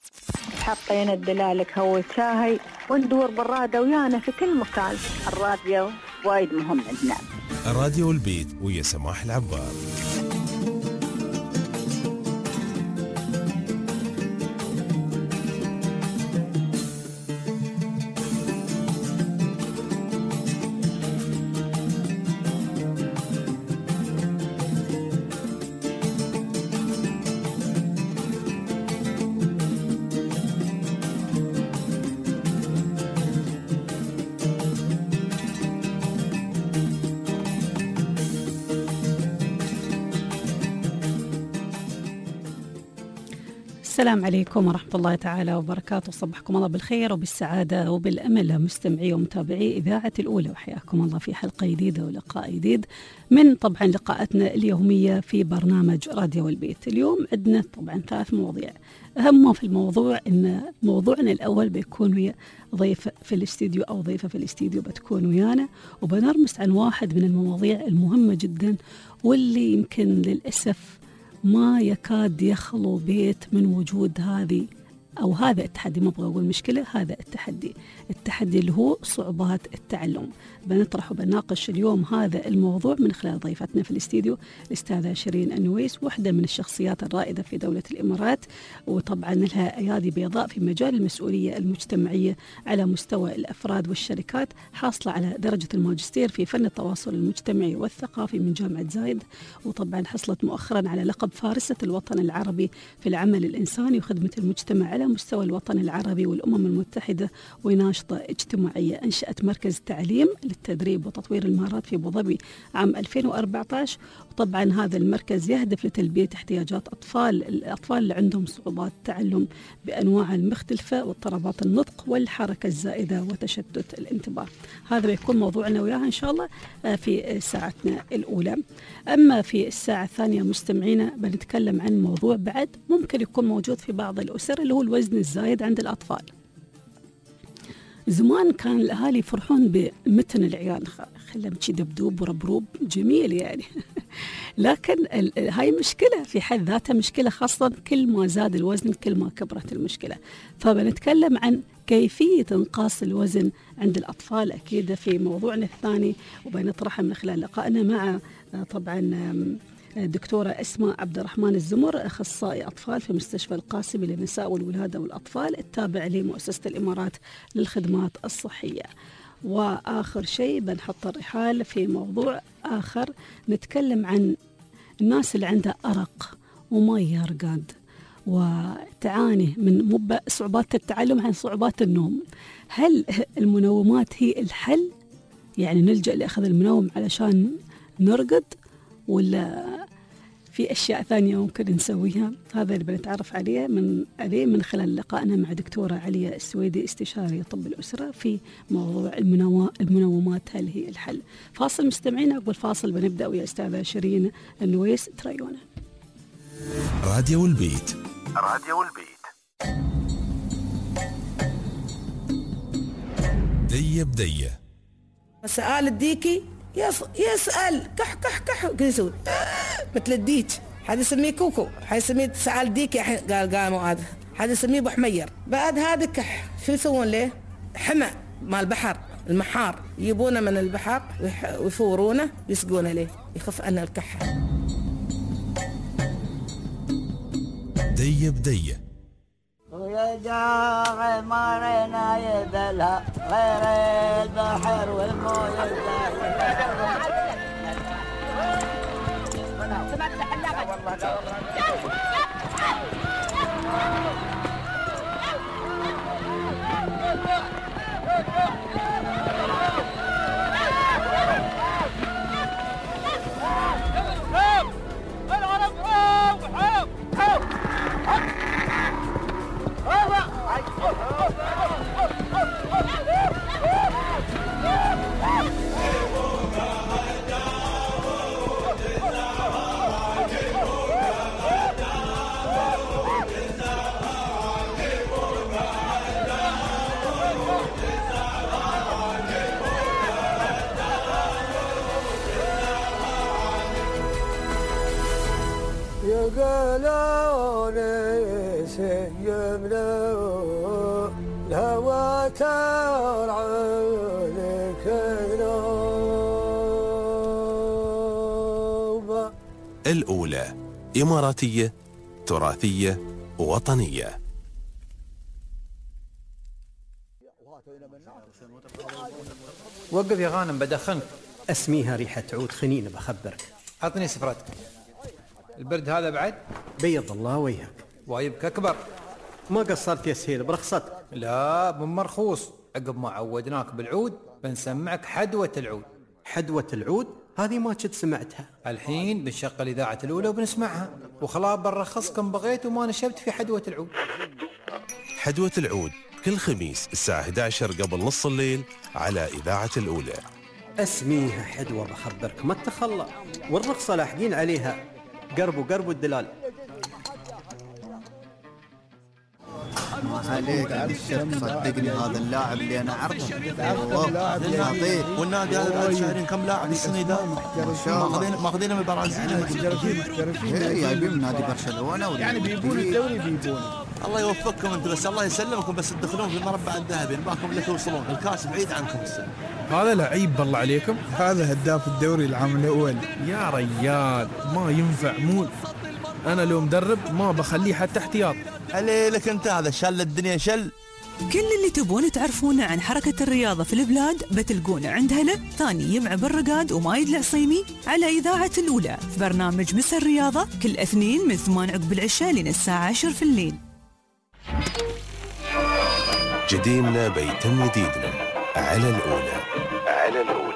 حطينا الدلالك هو شاهي وندور بالرادة ويانا في كل مكان. الراديو وايد مهم عندنا. راديو البيت ويا سماح العبار. السلام عليكم ورحمة الله تعالى وبركاته. صبحكم الله بالخير وبالسعادة وبالأمل مستمعي ومتابعي إذاعة الأولى، وحياكم الله في حلقة جديدة ولقاء جديد من طبعا لقاءاتنا اليومية في برنامج راديو البيت. اليوم عندنا طبعا 3 مواضيع. أهم ما في الموضوع إن موضوعنا الأول بيكون ويا ضيف في الاستديو أو ضيفة في الاستديو بتكون ويانا، وبنرمس عن واحد من المواضيع المهمة جدا واللي يمكن للأسف ما يكاد يخلو بيت من وجود هذه أو هذا التحدي. ما أبغى أقول مشكلة، هذا التحدي اللي هو صعوبات التعلم. بنطرح وبناقش اليوم هذا الموضوع من خلال ضيفتنا في الاستديو الأستاذة شيرين النويس، واحدة من الشخصيات الرائدة في دولة الإمارات، وطبعا لها أيادي بيضاء في مجال المسؤولية المجتمعية على مستوى الأفراد والشركات، حاصلة على درجة الماجستير في فن التواصل المجتمعي والثقافي من جامعة زايد، وطبعا حصلت مؤخرا على لقب فارسة الوطن العربي في العمل الإنساني وخدمة المجتمع على مستوى الوطن العربي والأمم المتحدة، وناشطة اجتماعية. أنشأت مركز تعليم للتدريب وتطوير المهارات في أبوظبي عام 2014، وطبعا هذا المركز يهدف لتلبية احتياجات الأطفال اللي عندهم صعوبات تعلم بأنواع المختلفة واضطرابات النطق والحركة الزائدة وتشتت الانتباه. هذا بيكون موضوعنا وياها إن شاء الله في ساعتنا الأولى. أما في الساعة الثانية مستمعينا بنتكلم عن موضوع بعد ممكن يكون موجود في بعض الأسر، اللي هو الوزن الزايد عند الأطفال. زمان كان الأهالي يفرحون بمتن العيال، خلهم شي دبدوب وربروب جميل يعني لكن هاي مشكلة في حد ذاتها، مشكلة خاصة كل ما زاد الوزن كل ما كبرت المشكلة. فبنتكلم عن كيفية إنقاص الوزن عند الأطفال أكيد في موضوعنا الثاني، وبنطرحه من خلال لقائنا مع طبعا الدكتورة أسماء عبد الرحمن الزمر، أخصائي أطفال في مستشفى القاسمي للنساء والولادة والأطفال التابع لمؤسسة الإمارات للخدمات الصحية. وآخر شيء بنحط الرحال في موضوع آخر، نتكلم عن الناس اللي عندها أرق وما يرقد وتعاني من صعوبات التعلم عن صعوبات النوم. هل المنومات هي الحل؟ يعني نلجأ لأخذ المنوم علشان نرقد، ولا في أشياء ثانية ممكن نسويها؟ هذا اللي بنتعرف عليه من خلال لقائنا مع دكتورة عليا السويدي، استشارية طب الأسرة، في موضوع المنومات هل هي الحل. فاصل مستمعين، قبل فاصل بنبدأ ويا أستاذة شيرين النويس، تريونا. راديو البيت. دية بدية. سؤال الديكي يسأل كح كح كح كذا يسوي مثل الديك. حد يسميه كوكو، حد يسميه سؤال ديكي، قال مو هذا، حد يسميه ابو حمير. بعد هذا كح شو يسوون له؟ حمى مال البحر، المحار يجيبونه من البحر ويفورونه ويسقونه له يخف عنا الكحة. دية بدية. ويا جاغ مارنا يبلها غير البحر والمويه يملأ الهوى ترعى لك ذنوب. الأولى إماراتية تراثية وطنية. وقف يا غانم بدخنك. اسميها ريحة عود خنين بخبرك. عطني سفرتك. البرد هذا بعد بيض الله وجهك. وايبك أكبر. ما قصرت يا سهيل برخصتك. لا بمرخوص. عقب ما عودناك بالعود بنسمعك حدوة العود. حدوة العود هذه ما كنت سمعتها. الحين بنشغل إذاعة الأولى وبنسمعها وخلاص بنرخصكم بغيت وما نشبت في حدوة العود. حدوة العود كل خميس الساعة 11 قبل نص الليل على إذاعة الأولى. اسميها حدوة بخبرك ما تخلى، والرخصة لاحقين عليها. قرب الدلال. عليك بالشرف صدقني هذا اللاعب اللي انا اعرفه والله والنادي هذا بعد شهرين كم لاعب السنه ذا ماخذينه من البرازيل جايبين من نادي برشلونه يعني بيبون الدوري بيبون. الله يوفقكم انتم بس الله يسلمكم بس تدخلون في المربع الذهبي نباكم اللي توصلون الكاس بعيد عنكم السنه. هذا لعيب بالله عليكم. هذا هداف الدوري العام الاول يا ريال ما ينفع مول. انا لو مدرب ما بخليه حتى احتياط. عليك انت هذا شل الدنيا شل. كل اللي تبون تعرفونه عن حركة الرياضة في البلاد بتلقونه عند هلا ثاني يمع بالرقاد ومايد العصيمي على إذاعة الأولى في برنامج مسا الرياضة كل اثنين من 8 عقب العشاء لين الساعة 10 في الليل. جديدنا بيتم جديدنا على الأولى. على الأولى.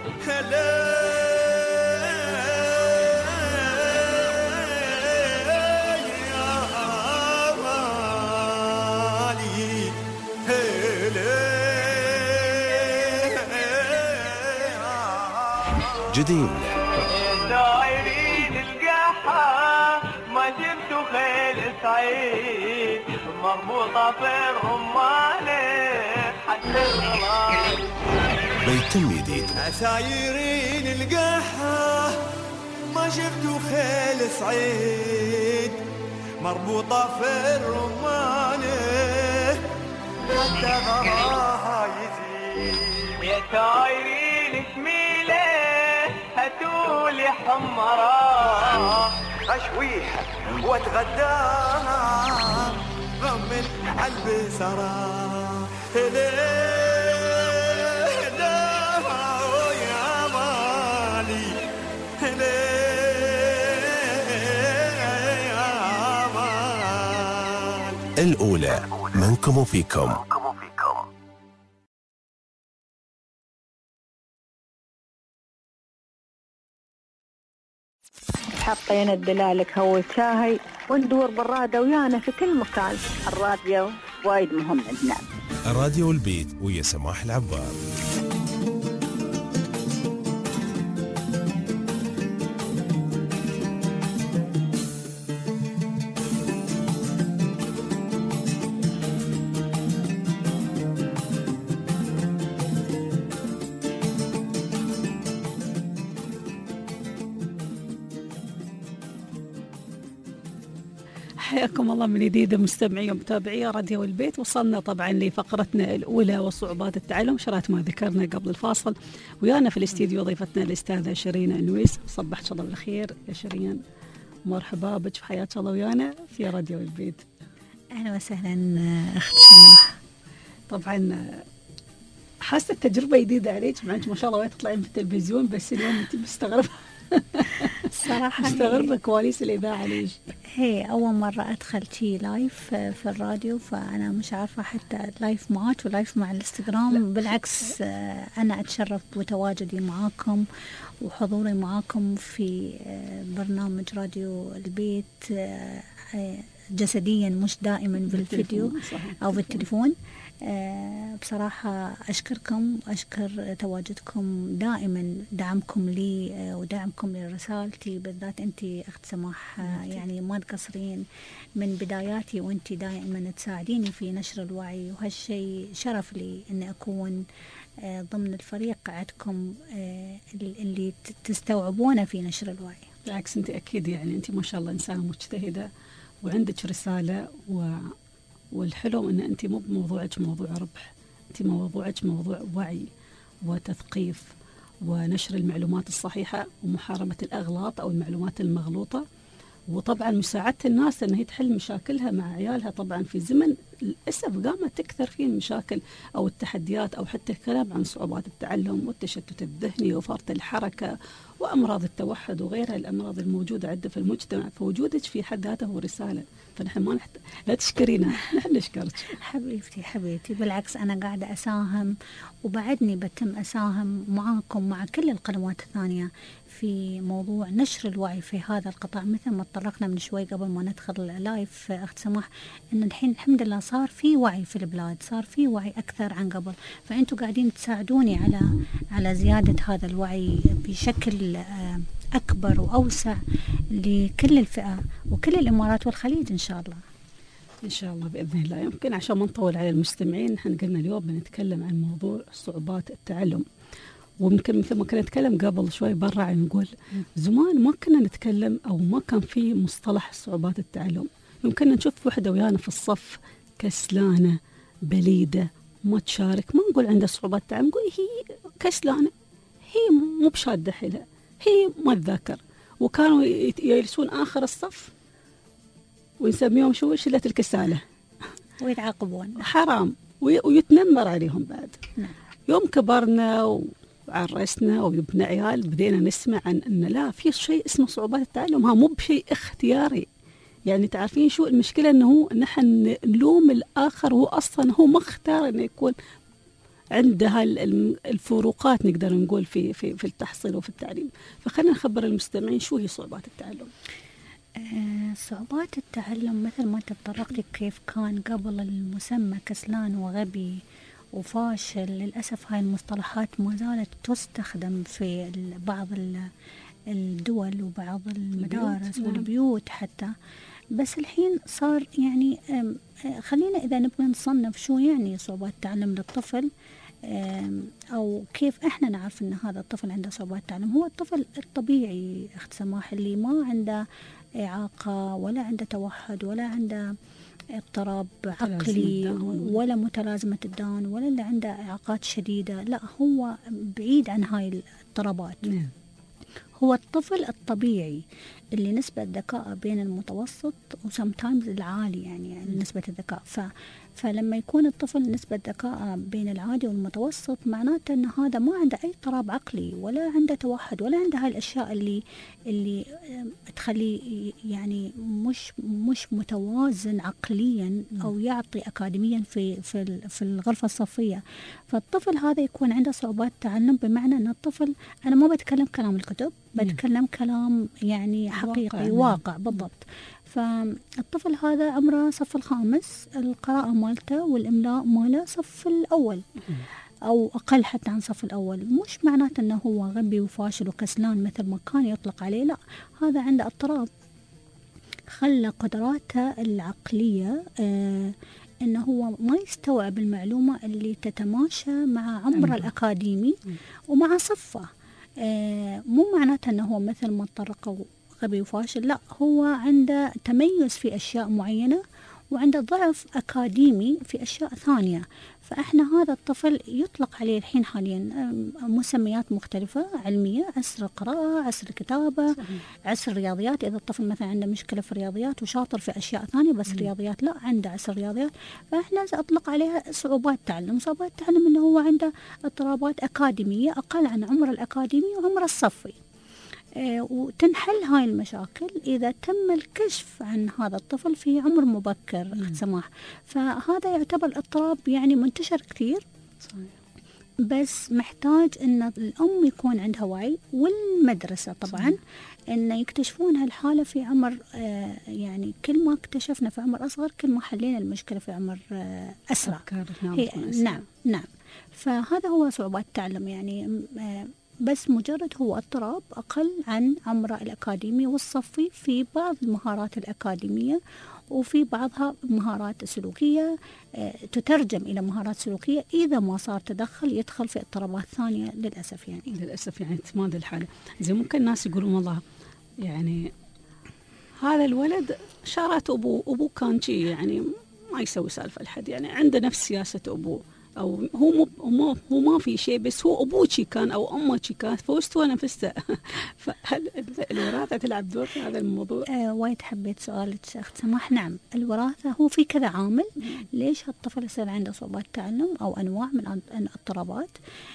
جديدنا دايرين القحة ما جبتوا خيل سعيد مربوطة في الرمانة حتى الرمانة بيتم جديد. عسايرين القحة ما شفتوا خيل سعيد مربوطة في الرمانة حتى غراها يزيد. يا تايرين شميلة هاتولي حمراء اشويها واتغداها غمن عالبسرة هلا يا مالي هلا يا مال. الأولى منكم وفيكم. حطينا الدلالك هو شاهي وندور بالرادة ويانا في كل مكان. الراديو وايد مهم عندنا. راديو البيت ويا سماح العبار. حياكم الله من جديد مستمعي ومتابعي راديو البيت. وصلنا طبعا لفقرتنا الأولى وصعوبات التعلم شرعت ما ذكرنا قبل الفاصل. ويانا في الاستديو ضيفتنا الأستاذة شيرين النويس. صبحت الله بالخير يا شيرين، مرحبا بك وحياك الله ويانا في راديو البيت. أهلا وسهلا أخت سماح. طبعا حاسة التجربة جديدة عليك مع أنت ما شاء الله تطلعين في التلفزيون بس اليوم أنت مستغربة صراحة مستغربة كواليس الإذاعة ليش؟ هي أول مرة أدخل شي لايف في الراديو فأنا مش عارفة حتى لايف معك ولايف مع الانستغرام. بالعكس أنا أتشرف بتواجدي معاكم وحضوري معاكم في برنامج راديو البيت جسديا مش دائما بالفيديو أو بالتليفون. بصراحة أشكركم أشكر تواجدكم دائما دعمكم لي ودعمكم لرسالتي بالذات أنت أخت سماح يعني ما تقصرين من بداياتي وأنت دائما تساعديني في نشر الوعي وهالشيء شرف لي أن أكون ضمن الفريق عندكم اللي تستوعبونه في نشر الوعي. بالعكس أنت أكيد يعني أنت ما شاء الله إنسانة مجتهدة وعندك رسالة والحلو أن أنت مو بموضوعك موضوع ربح، أنت موضوعك موضوع وعي وتثقيف ونشر المعلومات الصحيحة ومحاربة الأغلاط أو المعلومات المغلوطة، وطبعا مساعدة الناس أن هي تحل مشاكلها مع عيالها. طبعا في زمن للأسف قامت تكثر فيه المشاكل أو التحديات، أو حتى الكلام عن صعوبات التعلم والتشتت الذهني وفرط الحركة وأمراض التوحد وغيرها الأمراض الموجودة عندنا في المجتمع. فوجودك في حد ذاته هو رسالة، فنحن ما لا تشكرينا، نحن نشكرك. حبيبتي بالعكس أنا قاعدة أساهم وبعدني بتم أساهم معاكم مع كل القنوات الثانية في موضوع نشر الوعي في هذا القطاع، مثل ما تطرقنا من شوي قبل ما ندخل لايف أخت سماح، إن الحين الحمد لله صار في وعي في البلاد، صار في وعي أكثر عن قبل، فأنتوا قاعدين تساعدوني على زيادة هذا الوعي بشكل أكبر وأوسع لكل الفئة وكل الإمارات والخليج إن شاء الله. إن شاء الله بإذن الله. يمكن عشان ما نطول على المستمعين، نحن قلنا اليوم بنتكلم عن موضوع صعوبات التعلم، ويمكن مثل ما كنا نتكلم قبل شوي برا، نقول زمان ما كنا نتكلم أو ما كان في مصطلح صعوبات التعلم. يمكن نشوف وحدة ويانا في الصف كسلانة بليدة ما تشارك، ما نقول عندها صعوبات تعلم، نقول هي كسلانة، هي مو بشادة حيلها، هي ما تذاكر. وكانوا يجلسون آخر الصف ونسميهم شو شلة الكسالة ويتعاقبون حرام ويتنمر عليهم بعد. يوم كبرنا وعرسنا ويبنى عيال بدينا نسمع عن أن لا، في شيء اسمه صعوبات التعلم، ها مو بشيء اختياري. يعني تعرفين شو المشكلة؟ أنه نحن نلوم الآخر، هو أصلا هو ما اختار أنه يكون عندها الفروقات نقدر نقول في التحصيل وفي التعليم. فخلنا نخبر المستمعين شو هي صعوبات التعلم. صعوبات التعلم مثل ما تطرقتي كيف كان قبل المسمى كسلان وغبي وفاشل، للأسف هاي المصطلحات ما زالت تستخدم في بعض الدول وبعض المدارس والبيوت حتى. بس الحين صار يعني خلينا إذا نبغى نصنف شو يعني صعوبات تعلم للطفل، أو كيف إحنا نعرف أن هذا الطفل عنده صعوبات تعلم. هو الطفل الطبيعي أخت سماح اللي ما عنده إعاقة ولا عنده توحد ولا عنده اضطراب عقلي ولا متلازمة الداون ولا اللي عنده إعاقات شديدة، لا هو بعيد عن هاي الاضطرابات. هو الطفل الطبيعي اللي نسبة ذكاء بين المتوسط وسمتايمز العالي، يعني نسبة الذكاء. فلما يكون الطفل نسبة ذكاء بين العادي والمتوسط، معناته أن هذا ما عنده أي اضطراب عقلي ولا عنده توحد ولا عنده هاي الأشياء اللي تخليه يعني مش متوازن عقليا أو يعطي أكاديميا في الغرفة الصفية. فالطفل هذا يكون عنده صعوبات تعلم، بمعنى أن الطفل، أنا ما بتكلم كلام الكتب، بتكلم كلام يعني حقيقي واقع بالضبط. فالطفل هذا عمره صف الخامس، القراءة مالته والإملاء ماله صف الأول أو أقل حتى عن صف الأول. مش معناته أنه هو غبي وفاشل وكسلان مثل ما كان يطلق عليه، لا، هذا عنده اضطراب خلى قدراته العقلية أنه هو ما يستوعب المعلومة اللي تتماشى مع عمره الأكاديمي ومع صفه. مو معناته أنه هو مثل ما تطرقوا غبي وفاشل، لا، هو عنده تميز في أشياء معينة وعنده ضعف أكاديمي في أشياء ثانية. فإحنا هذا الطفل يطلق عليه الحين حاليا مسميات مختلفة علمية، عسر القراءة، عسر الكتابة، عسر الرياضيات. إذا الطفل مثلا عنده مشكلة في الرياضيات وشاطر في أشياء ثانية بس الرياضيات لا، عنده عسر الرياضيات، فإحنا أطلق عليها صعوبات تعلم. صعوبات تعلم إنه هو عنده اضطرابات أكاديمية أقل عن عمر الأكاديمي وعمر الصفي. وتنحل هاي المشاكل إذا تم الكشف عن هذا الطفل في عمر مبكر أخت سماح. فهذا يعتبر اضطراب يعني منتشر كثير، بس محتاج أن الأم يكون عندها وعي والمدرسة طبعا أن يكتشفون هالحالة في عمر يعني كل ما اكتشفنا في عمر أصغر كل ما حلينا المشكلة في عمر أسرع. نعم. فهذا هو صعوبات التعلم، يعني بس مجرد هو اضطراب أقل عن عمره الأكاديمي والصفي في بعض المهارات الأكاديمية، وفي بعضها مهارات سلوكية تترجم إلى مهارات سلوكية إذا ما صار تدخل يدخل في اضطرابات ثانية للأسف. يعني تماد الحالة. زي ممكن الناس يقولون والله يعني هذا الولد شارات أبوه كان شي يعني ما يسوي سالفة لحد، يعني عنده نفس سياسة أبوه، أو هو ما في شيء، بس هو أبوه شي كان أو أمه شي كانت، فوزته نفسه. فهل الوراثة تلعب دور في هذا الموضوع؟ وايد حبيت سؤالك أخت سماح. نعم، الوراثة هو في كذا عامل ليش الطفل يصير عنده صعوبات تعلم أو أنواع من الاضطرابات.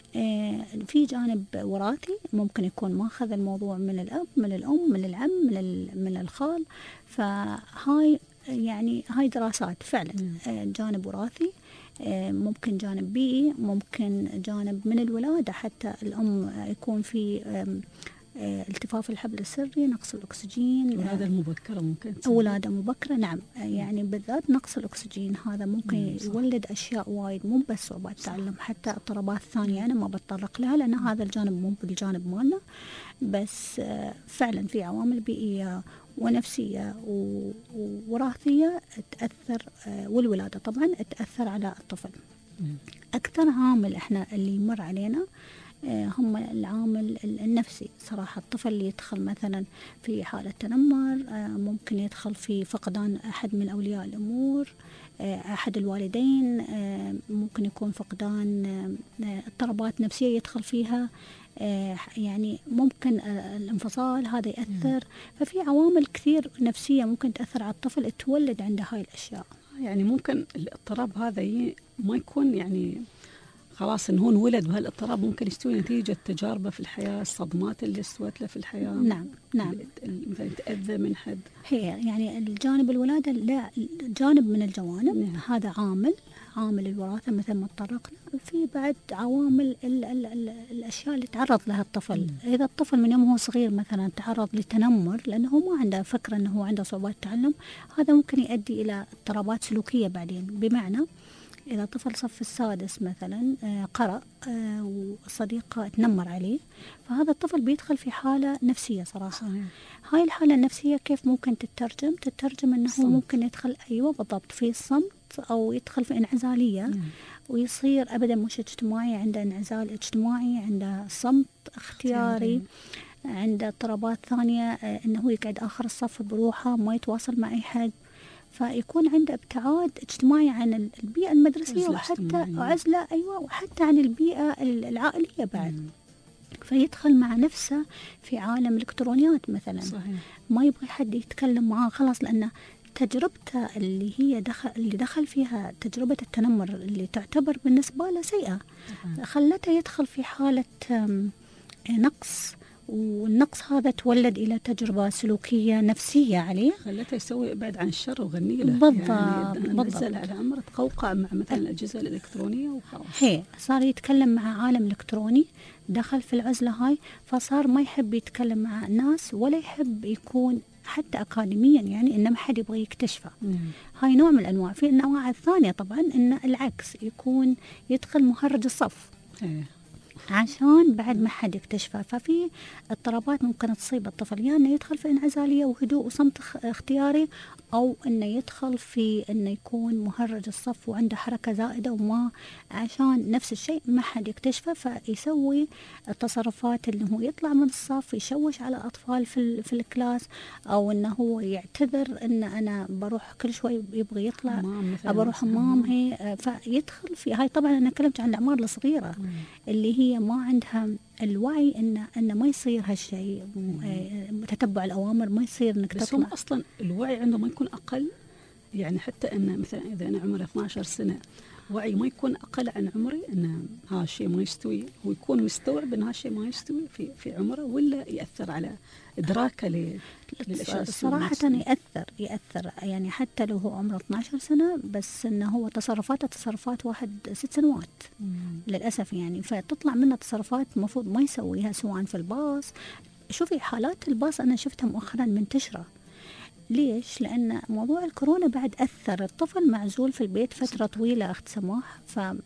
في جانب وراثي، ممكن يكون ماخذ الموضوع من الأب، من الأم، من العم، من الخال. فهاي يعني هاي دراسات فعلا. جانب وراثي، ممكن جانب بيئي، ممكن جانب من الولادة، حتى الأم يكون في التفاف الحبل السري، نقص الأكسجين، ولادة مبكرة ممكن ولادة مبكرة. نعم، يعني بالذات نقص الأكسجين هذا ممكن يولد أشياء وايد، مو بس صعوبات تعلم، حتى اضطرابات ثانية أنا ما بتطرق لها لأن هذا الجانب مو بالجانب مالنا. بس فعلا في عوامل بيئية ونفسية ووراثية تأثر، والولادة طبعا تأثر على الطفل. أكثر عامل إحنا اللي يمر علينا هم العامل النفسي صراحة. الطفل اللي يدخل مثلا في حالة تنمر، ممكن يدخل في فقدان أحد من أولياء الأمور، أحد الوالدين، ممكن يكون فقدان، اضطرابات نفسية يدخل فيها، يعني ممكن الانفصال هذا يأثر. ففي عوامل كثير نفسية ممكن تأثر على الطفل تولد عنده هاي الأشياء. يعني ممكن الاضطراب هذا ما يكون يعني خلاص إنه هو انولد بهالاضطراب، ممكن يستوي نتيجة تجاربه في الحياة، الصدمات اللي استوت له في الحياة. نعم مثلا تأذى من حد. هي يعني الجانب الولادة لا، جانب من الجوانب. هذا عامل الوراثة مثل ما تطرقنا. في بعد عوامل الأشياء اللي تعرض لها الطفل. إذا الطفل من يوم هو صغير مثلا تعرض لتنمر لأنه ما عنده فكرة أنه هو عنده صعوبات تعلم، هذا ممكن يؤدي إلى اضطرابات سلوكية بعدين. بمعنى إذا طفل صف السادس مثلا قرأ وصديقه تنمر عليه، فهذا الطفل بيدخل في حالة نفسية صراحة. هاي الحالة النفسية كيف ممكن تترجم أنه ممكن يدخل، أيوة بالضبط، في الصمت أو يدخل في انعزالية ويصير أبدا مش اجتماعي، عنده انعزال اجتماعي، عنده صمت اختياري، عنده اضطرابات ثانية أنه يقعد آخر الصف بروحه، ما يتواصل مع أي حد، فيكون عنده ابتعاد اجتماعي عن البيئة المدرسية، وحتى عزلة، أيوة، وحتى عن البيئة العائلية بعد. فيدخل مع نفسه في عالم الإلكترونيات مثلا. صحيح. ما يبغى حد يتكلم معاه خلاص، لأن تجربته اللي دخل فيها تجربة التنمر اللي تعتبر بالنسبة له سيئة، خلته يدخل في حالة نقص، والنقص هذا تولد إلى تجربة سلوكية نفسية عليه، خلته يسوي ابعد عن الشر وغني له. بالضبط. يعني نزل على عمره تقوقع مع مثلا الأجهزة الإلكترونية وخلاص. هي صار يتكلم مع عالم إلكتروني، دخل في العزلة هاي، فصار ما يحب يتكلم مع الناس ولا يحب يكون حتى أكاديميا، يعني إنه ما حد يبغى يكتشفه. هاي نوع من الأنواع. في النوع الثانية طبعا إن العكس، يكون يدخل مهرج الصف عشان بعد ما حد يكتشفه. ففي اضطرابات ممكن تصيب الطفل، يعني إنه يدخل في انعزالية وهدوء وصمت اختياري، أو إنه يدخل في إنه يكون مهرج الصف وعنده حركة زائدة، وما عشان نفس الشيء ما حد يكتشفه، فيسوي التصرفات اللي هو يطلع من الصف يشوش على أطفال في الكلاس، أو إنه هو يعتذر إن أنا بروح كل شوي يبغى يطلع بروح حمام. هي فيدخل في هاي. طبعا أنا كلمت عن الأعمار الصغيرة اللي هي ما عندها الوعي إن ما يصير هالشيء، تتبع الأوامر ما يصير إنك تطلع. بس هم أصلا الوعي عنده ما يكون أقل، يعني حتى إن مثلا إذا أنا عمري 12 سنة وعي ما يكون أقل عن عمري إن هالشيء ما يستوي، ويكون مستوعب إن هالشيء ما يستوي في عمره، ولا يأثر على إدراكه للأشياء. صراحة يأثر يعني حتى لو هو عمره 12 سنة، بس إنه هو تصرفات واحد 6 سنوات للأسف يعني. فتطلع منه تصرفات مفروض ما يسويها، سواء في الباص. شوفي حالات الباص أنا شفتها مؤخرا منتشرة. ليش؟ لأن موضوع الكورونا بعد أثر. الطفل معزول في البيت فترة طويلة أخت سماح،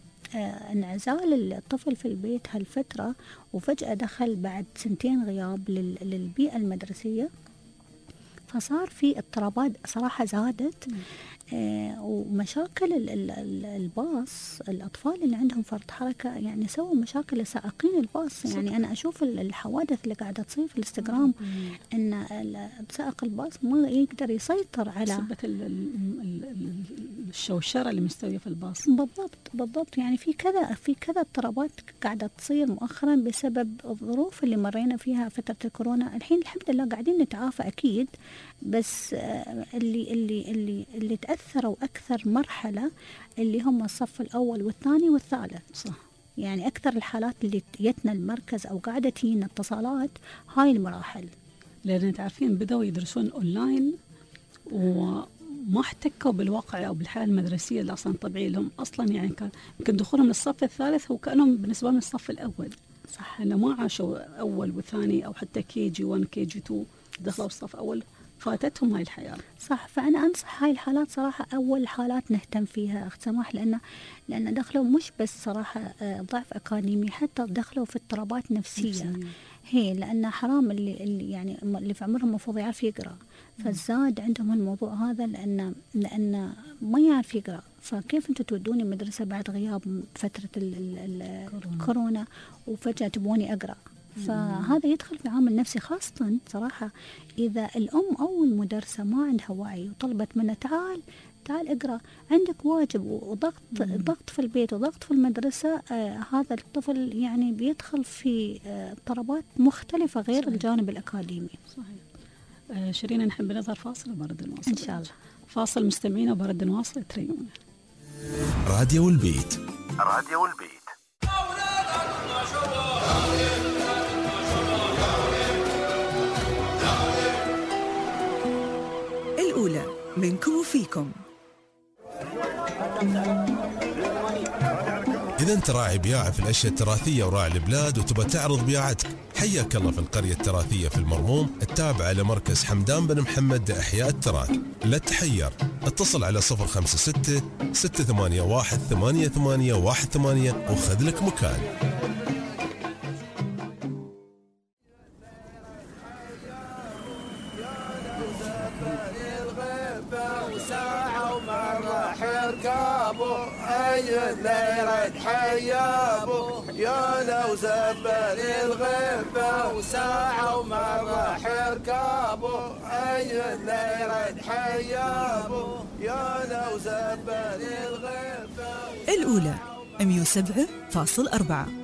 فانعزال الطفل في البيت هالفترة، وفجأة دخل بعد 2 غياب للبيئة المدرسية، فصار في اضطرابات صراحة زادت. ومشاكل الباص، الأطفال اللي عندهم فرط حركة يعني سووا مشاكل لسائقين الباص. يعني أنا أشوف الحوادث اللي قاعدة تصير في الانستغرام إن سائق الباص ما يقدر يسيطر على الشوشرة اللي مستوية في الباص. بالضبط يعني في كذا اضطرابات قاعدة تصير مؤخرا بسبب الظروف اللي مرينا فيها فترة الكورونا. الحين الحمد لله قاعدين نتعافى أكيد، بس اللي تأثروا أكثر مرحلة اللي هم الصف الأول والثاني والثالث. صح. يعني أكثر الحالات اللي جتنا المركز أو قاعدة تجينا اتصالات هاي المراحل، لأن تعرفين بدأوا يدرسون أونلاين وما احتكوا بالواقع أو بالحياة المدرسية اللي أصلا طبيعي لهم أصلا. يعني يمكن دخولهم للصف الثالث هو كأنهم بالنسبة لهم الصف الأول. صح. إنه ما عاشوا أول وثاني أو حتى KG 1 KG 2 دخلوا الصف أول، فاتتهم هاي الحياة. صح. فأنا أنصح هاي الحالات صراحة أول حالات نهتم فيها أخت سماح، لأن دخلوا مش بس صراحة ضعف أكاديمي، حتى دخلوا في اضطرابات نفسية. هي لأن حرام اللي يعني اللي في عمرهم المفروض يعرف يقرأ، فزاد عندهم الموضوع هذا لأن ما يعرف يقرأ. فكيف أنتوا تودوني مدرسة بعد غياب فترة الكورونا وفجأة تبوني أقرأ؟ فهذا يدخل في عامل نفسي، خاصة صراحة إذا الأم أو المدرسة ما عندها وعي وطلبت منه تعال اقرأ، عندك واجب وضغط في البيت وضغط في المدرسة. هذا الطفل يعني بيدخل في اضطرابات مختلفة غير صحيح. الجانب الأكاديمي. صحيح. شيرين، نحب نظهر فاصل وبرد نواصل إن شاء الله. فاصل مستمعين وبرد نواصل. تريون راديو البيت. الأولى منكم وفيكم. إذا أنت راعي بياعة في الأشياء التراثية وراعي البلاد وتبى تعرض بياعتك، حياك الله في القرية التراثية في المرموم التابعة لمركز حمدان بن محمد لإحياء التراث. لا تحير، اتصل على 056 681 8818 وخذ لك مكان. الليل حيابو يا لو زبل الغيبة وساعة ومرة حركابو أي الليل حيابو يا لو زبل الغيبة. الأولى 107.4.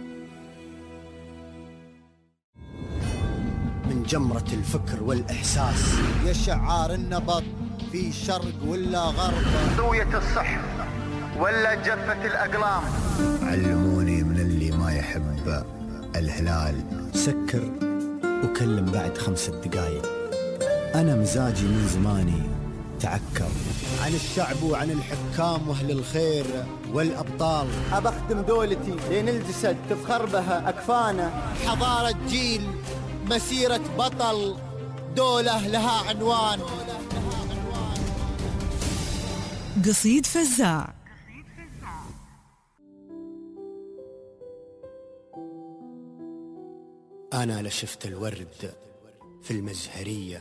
من جمرة الفكر والإحساس يا شعار النبض في شرق ولا غرب، سوية الصح ولا جفة الأقلام. علموني من اللي ما يحب الهلال سكر وكلم بعد 5 دقايق. أنا مزاجي من زماني تعكر عن الشعب وعن الحكام وأهل الخير والأبطال. أبخدم دولتي لين الجسد تفخر بها أكفانه. حضارة جيل، مسيرة بطل، دولة لها عنوان. قصيد فزاع. أنا لشفت الورد في المزهرية،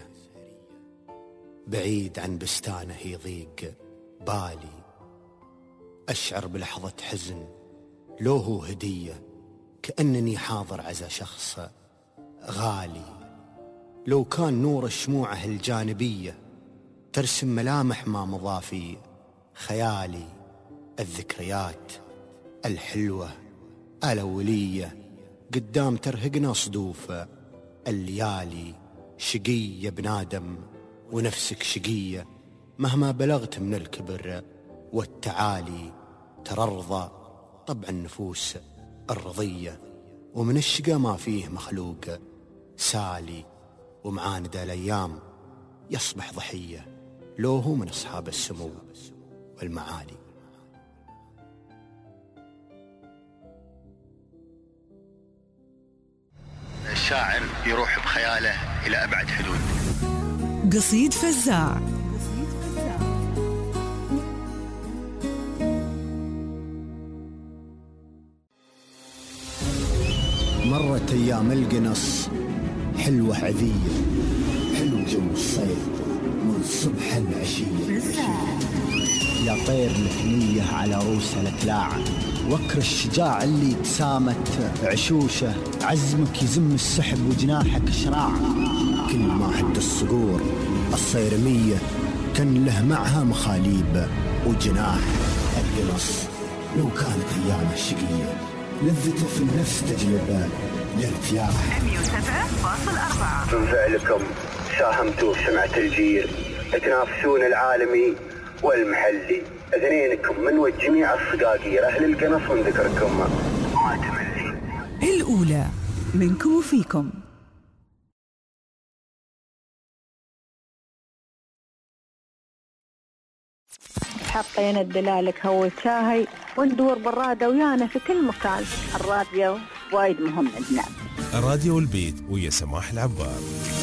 بعيد عن بستانه يضيق بالي. أشعر بلحظة حزن لو هو هدية، كأنني حاضر عزا شخص غالي. لو كان نور الشموعه الجانبية ترسم ملامح ما مضى في خيالي. الذكريات الحلوة الأولية قدام ترهقنا صدوف الليالي. شقي يا بنادم ونفسك شقية، مهما بلغت من الكبر والتعالي. ترضى طبع النفوس الرضية، ومن الشقا ما فيه مخلوق سالي. ومعاند الأيام يصبح ضحية، لو هو من أصحاب السمو والمعالي. الشاعر يروح بخياله إلى أبعد حدود. قصيد فزاع. مرت أيام القنص حلوة عذية، حلو جو الصيف من صبح العشية. أحلى طير الثنية على روسه الأكلاع، وكر الشجاع اللي تسامت عشوشه، عزمك يزم السحب وجناحك شراع. كل ما حد الصقور الصيرمية كان له معها مخاليب وجناح. القنص لو كانت أيامه شقية لذته في النفس تجلب الارتياح. 107.4 من فعلكم ساهمتوا في سمعة الجيل، تنافسون العالمي والمحلي، اثنينكم من وجميع الصقاقير أهل القنص من ذكركم ما تملي. الأولى منكم وفيكم. حطينا الدلالك هو شاهي وندور بالرادة ويانا في كل مكان. الراديو وايد مهم عندنا. الراديو البيت ويا سماح العبار.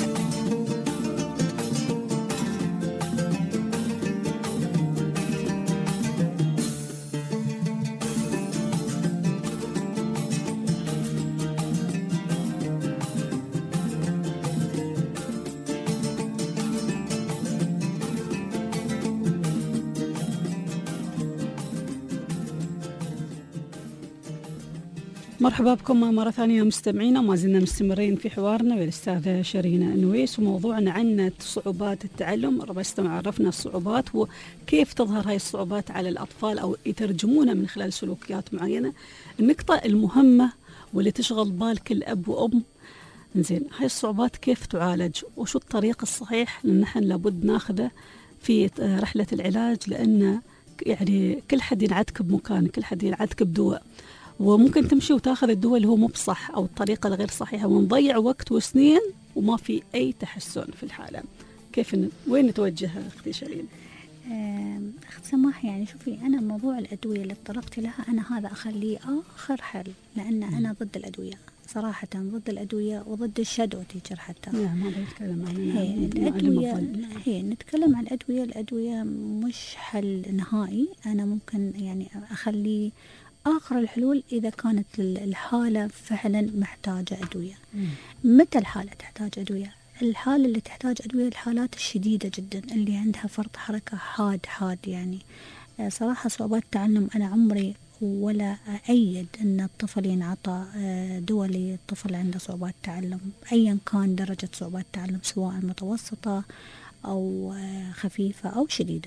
مرحبا بكم مرة ثانية مستمعينا، وما زلنا مستمرين في حوارنا بالأستاذة شيرين نويس، وموضوعنا عن صعوبات التعلم. بس عرفنا الصعوبات وكيف تظهر هاي الصعوبات على الأطفال أو يترجمونها من خلال سلوكيات معينة. النقطة المهمة واللي تشغل بال كل أب وأم، زين هاي الصعوبات كيف تعالج وشو الطريق الصحيح اللي نحن لابد ناخذه في رحلة العلاج، لأن يعني كل حد ينعدك بمكان، كل حد ينعدك بدواء، وممكن تمشي وتاخذ الدواء اللي هو مو بصح أو الطريقة الغير صحيحة، ونضيع وقت وسنين وما في أي تحسن في الحالة. كيف وين نتوجه أختي شيرين؟ أخت سماح، يعني شوفي، أنا موضوع الأدوية اللي اضطرقت لها أنا هذا أخليه آخر حل، لأن أنا ضد الأدوية صراحة، ضد الأدوية وضد الشادو تيتشر حتى. نعم، ما بيتكلم عن الأدوية. نتكلم عن الأدوية مش حل نهائي. أنا ممكن يعني أخليه آخر الحلول إذا كانت الحالة فعلا محتاجة أدوية. متى الحالة تحتاج أدوية؟ الحالة اللي تحتاج أدوية الحالات الشديدة جدا اللي عندها فرط حركة حاد يعني. صراحة صعوبات التعلم أنا عمري ولا أيد أن الطفل ينعطى دواء للطفل عنده صعوبات تعلم أيا كان درجة صعوبات التعلم، سواء متوسطة أو خفيفة أو شديدة.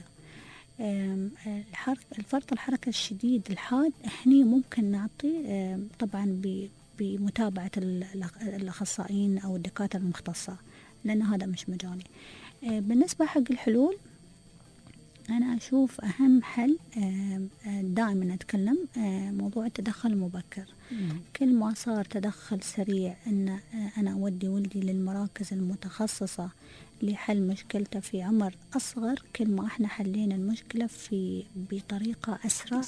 الفرط الحركة الشديد الحاد هني ممكن نعطي طبعا بمتابعة الأخصائيين أو الدكاترة المختصة، لأن هذا مش مجالي. بالنسبة حق الحلول، أنا أشوف أهم حل دائما أتكلم موضوع التدخل المبكر. كل ما صار تدخل سريع أن أنا أودي ولدي للمراكز المتخصصة لحل مشكلته في عمر أصغر، كل ما إحنا حلينا المشكلة بطريقة أسرع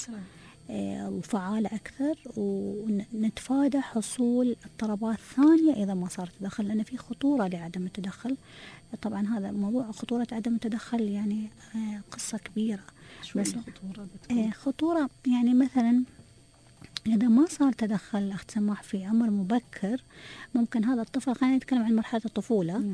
وفعالة أكثر، ونتفادى حصول اضطرابات ثانية إذا ما صار تدخل، لأن في خطورة لعدم التدخل. طبعا هذا موضوع خطورة عدم التدخل يعني قصة كبيرة. بس خطورة يعني مثلا إذا ما صار تدخل أخت سماح في عمر مبكر، ممكن هذا الطفل، خلينا نتكلم عن مرحلة الطفولة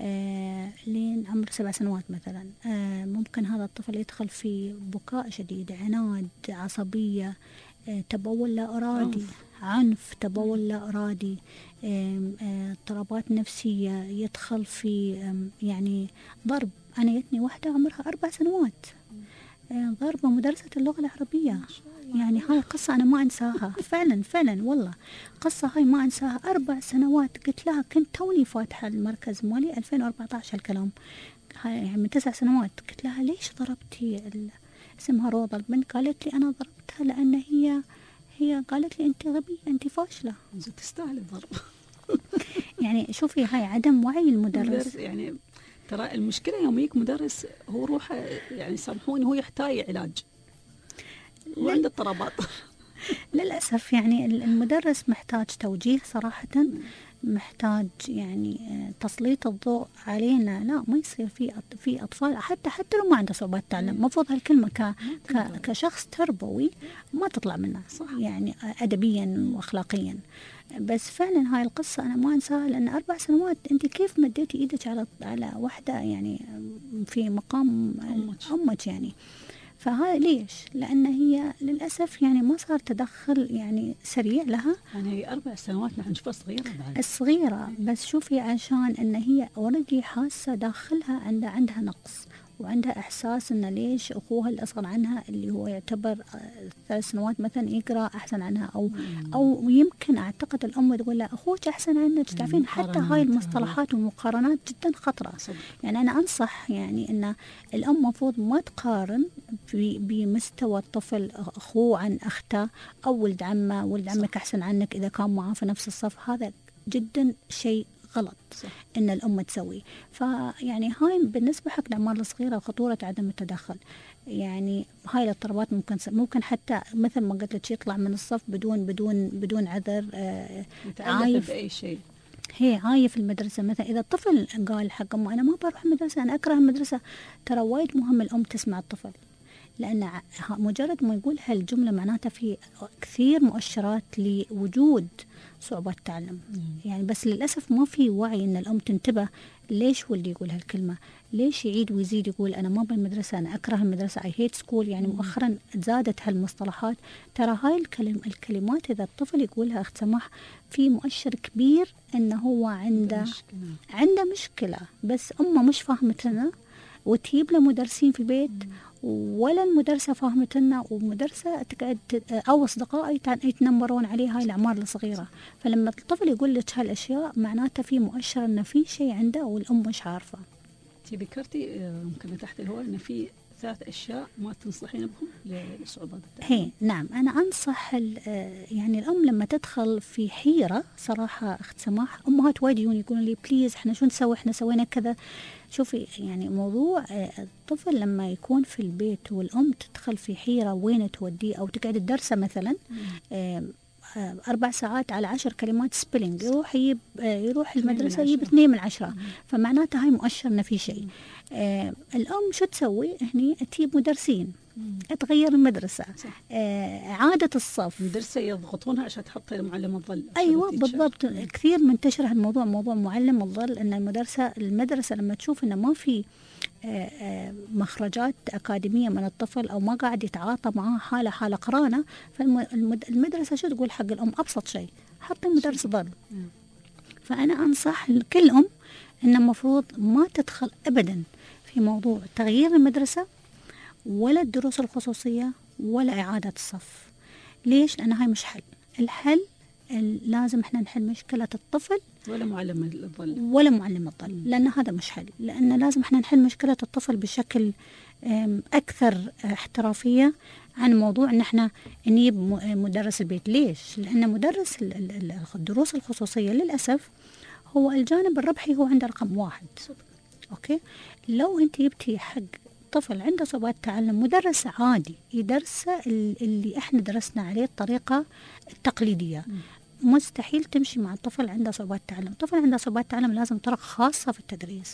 لين عمر 7 سنوات مثلا، ممكن هذا الطفل يدخل في بكاء شديد، عناد، عصبية، تبول لا إرادي، عنف، تبول لا إرادي، اضطرابات نفسية، يدخل في يعني ضرب. أنا جتني واحدة عمرها 4 سنوات ضربة مدرسة اللغة العربية. يعني هاي قصة أنا ما أنساها، فعلا والله قصة هاي ما أنساها. 4 سنوات. قلت لها، كنت توني فاتحة المركز مالي 2014 هالكلام، يعني من 9 سنوات. قلت لها ليش ضربتي اسمها روضة البنت؟ قالت لي أنا ضربتها لأن هي قالت لي أنت غبية، أنت فاشلة، تستاهل الضرب. يعني شوفي هاي عدم وعي المدرس. يعني ترى المشكلة يوم يجيك مدرس هو روحه، يعني سامحوني، هو يحتاج علاج وعنده اضطرابات. للأسف يعني المدرس محتاج توجيه صراحة، محتاج يعني تسليط الضوء علينا. لا، ما يصير في أطفال حتى لو ما عنده صعوبات تعلم، مفروض هالكلمة كشخص تربوي ما تطلع منه، يعني أدبيا وأخلاقيا. بس فعلا هاي القصة أنا ما أنساها، لأن 4 سنوات أنت كيف مديتي إيدك على واحدة يعني في مقام أمك يعني. فهذا ليش؟ لأن هي للأسف يعني ما صار تدخل يعني سريع لها. يعني هي 4 سنوات نحن نشوفها صغيرة بعد. الصغيرة بس شوفي عشان إن هي أوريدي حاسة داخلها عندها نقص، وعندها إحساس إن ليش أخوها الأصغر عنها اللي هو يعتبر 3 سنوات مثلا يقرأ أحسن عنها، أو يمكن أعتقد الأم تقول لا أخوك أحسن عنك. تعرفين حتى هاي المصطلحات والمقارنات جدا خطرة. يعني أنا أنصح يعني إن الأم مفروض ما تقارن بمستوى الطفل أخوه عن أخته أو ولد عمه. ولد عمك أحسن عنك إذا كان معاه في نفس الصف، هذا جدا شيء غلط إن الأم تسوي. فيعني هاي بالنسبة حق الأعمار الصغيرة خطورة عدم التدخل. يعني هاي الاضطرابات ممكن حتى مثل ما قلت لك يطلع من الصف بدون عذر، عايف بأي شيء. هي عايف المدرسة مثلا. إذا الطفل قال حق أمه أنا ما بروح المدرسة، أنا أكره المدرسة، ترى وايد مهم الأم تسمع الطفل، لأن مجرد ما يقول هالجملة معناتها في كثير مؤشرات لوجود صعوبات التعلم. يعني بس للأسف ما في وعي إن الأم تنتبه ليش ولدي يقول هالكلمة، ليش يعيد ويزيد يقول أنا ما بالمدرسة، أنا أكره المدرسة، I hate school. يعني مؤخرا زادت هالمصطلحات. ترى هاي الكلمات إذا الطفل يقولها أخت سماح في مؤشر كبير إنه هو عنده مشكلة، بس أمه مش فاهمتنا وتجيب له مدرسين في البيت ولا المدرسة فاهمتنا، ومدرسة تقعد أو أصدقاء يتنمرون عليه هاي الأعمار الصغيرة. فلما الطفل يقول لك هالأشياء معناته في مؤشر إنه في شيء عنده والأم مش عارفة. أنت ذكرتي ممكن تحت الهواء إن في 3 أشياء ما تنصحين بهم لصعوبات التعلم. هي نعم، أنا أنصح يعني الأم لما تدخل في حيرة صراحة أخت سماح، أمهات وايد يقولون لي بليز إحنا شو نسوي، إحنا سوينا كذا. شوفي يعني موضوع الطفل لما يكون في البيت والأم تدخل في حيرة وين توديه، أو تقعد الدرسة مثلا 4 ساعات على 10 كلمات سبيلينج، يروح المدرسة يجيب 2 من 10، فمعناته هاي مؤشر إن في شيء. الأم شو تسوي هني؟ تجيب مدرسين، تغير المدرسة، إعادة الصف. المدرسة يضغطونها عشان تحط معلم الظل. أيوة بالضبط، كثير منتشر هالموضوع، موضوع معلم الظل. إن المدرسة لما تشوف إنه ما في مخرجات أكاديمية من الطفل أو ما قاعد يتعاطى معاه حالة قرانة، فالمدرسة شو تقول حق الأم؟ أبسط شيء حطي مدرس ظل. فأنا أنصح كل أم إن المفروض ما تدخل أبدا في موضوع تغيير المدرسة ولا الدروس الخصوصية ولا إعادة الصف. ليش؟ لأن هاي مش حل. الحل لازم احنا نحل مشكلة الطفل ولا معلم الظل، لأن هذا مش حل. لأن لازم احنا نحل مشكلة الطفل بشكل أكثر احترافية عن موضوع ان احنا نجيب مدرس البيت. ليش؟ لأن مدرس الدروس الخصوصية للأسف هو الجانب الربحي هو عنده رقم 1. أوكي، لو أنت جبتي حق طفل عنده صعوبات تعلم مدرس عادي يدرسه اللي احنا درسنا عليه الطريقة التقليدية، مستحيل تمشي مع الطفل عنده صعوبات تعلم. الطفل عنده صعوبات تعلم لازم طرق خاصة في التدريس.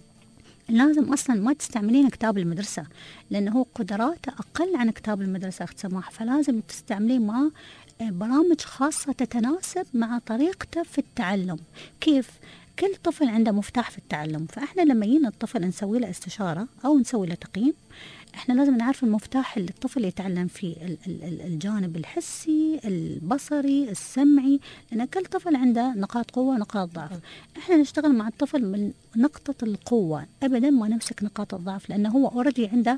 لازم أصلا ما تستعملين كتاب المدرسة لأنه قدراته أقل عن كتاب المدرسة أخت سماح، فلازم تستعملين معه برامج خاصة تتناسب مع طريقته في التعلم. كيف؟ كل طفل عنده مفتاح في التعلم، فإحنا لما يجينا الطفل نسوي له استشارة أو نسوي له تقييم، إحنا لازم نعرف المفتاح اللي الطفل يتعلم فيه، الجانب الحسي، البصري، السمعي، لأن كل طفل عنده نقاط قوة ونقاط ضعف. إحنا نشتغل مع الطفل من نقطة القوة، أبدا ما نمسك نقاط الضعف، لأنه هو أوريدي عنده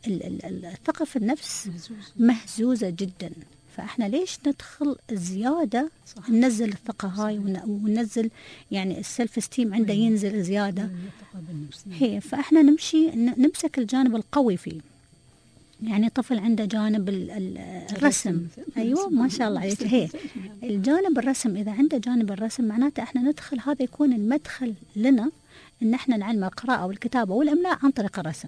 الثقة في النفس مهزوزة جدا. فإحنا ليش ندخل زيادة؟ ننزل الثقة هاي وننزل يعني السلف استيم عنده ينزل زيادة. هي فإحنا نمسك الجانب القوي فيه. يعني طفل عنده جانب الرسم، أيوة ما شاء الله عليك. هي الجانب الرسم، إذا عنده جانب الرسم معناته إحنا ندخل، هذا يكون المدخل لنا إن إحنا نعلم القراءة والكتابة والإملاء عن طريق الرسم.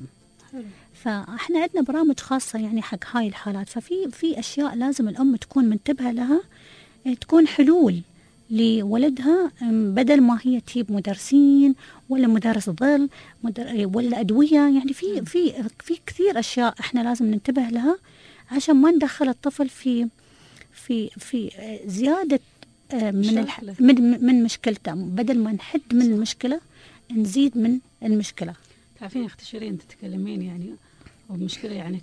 فاحنا عندنا برامج خاصة يعني حق هاي الحالات. ففي أشياء لازم الأم تكون منتبهة لها، تكون حلول لولدها، بدل ما هي تجيب مدرسين ولا مدرس ظل ولا أدوية. يعني في كثير أشياء احنا لازم ننتبه لها عشان ما ندخل الطفل في زيادة من مشكلته. بدل ما نحد من المشكلة نزيد من المشكلة. تعرفين أختي شيرين تتكلمين يعني والمشكلة يعني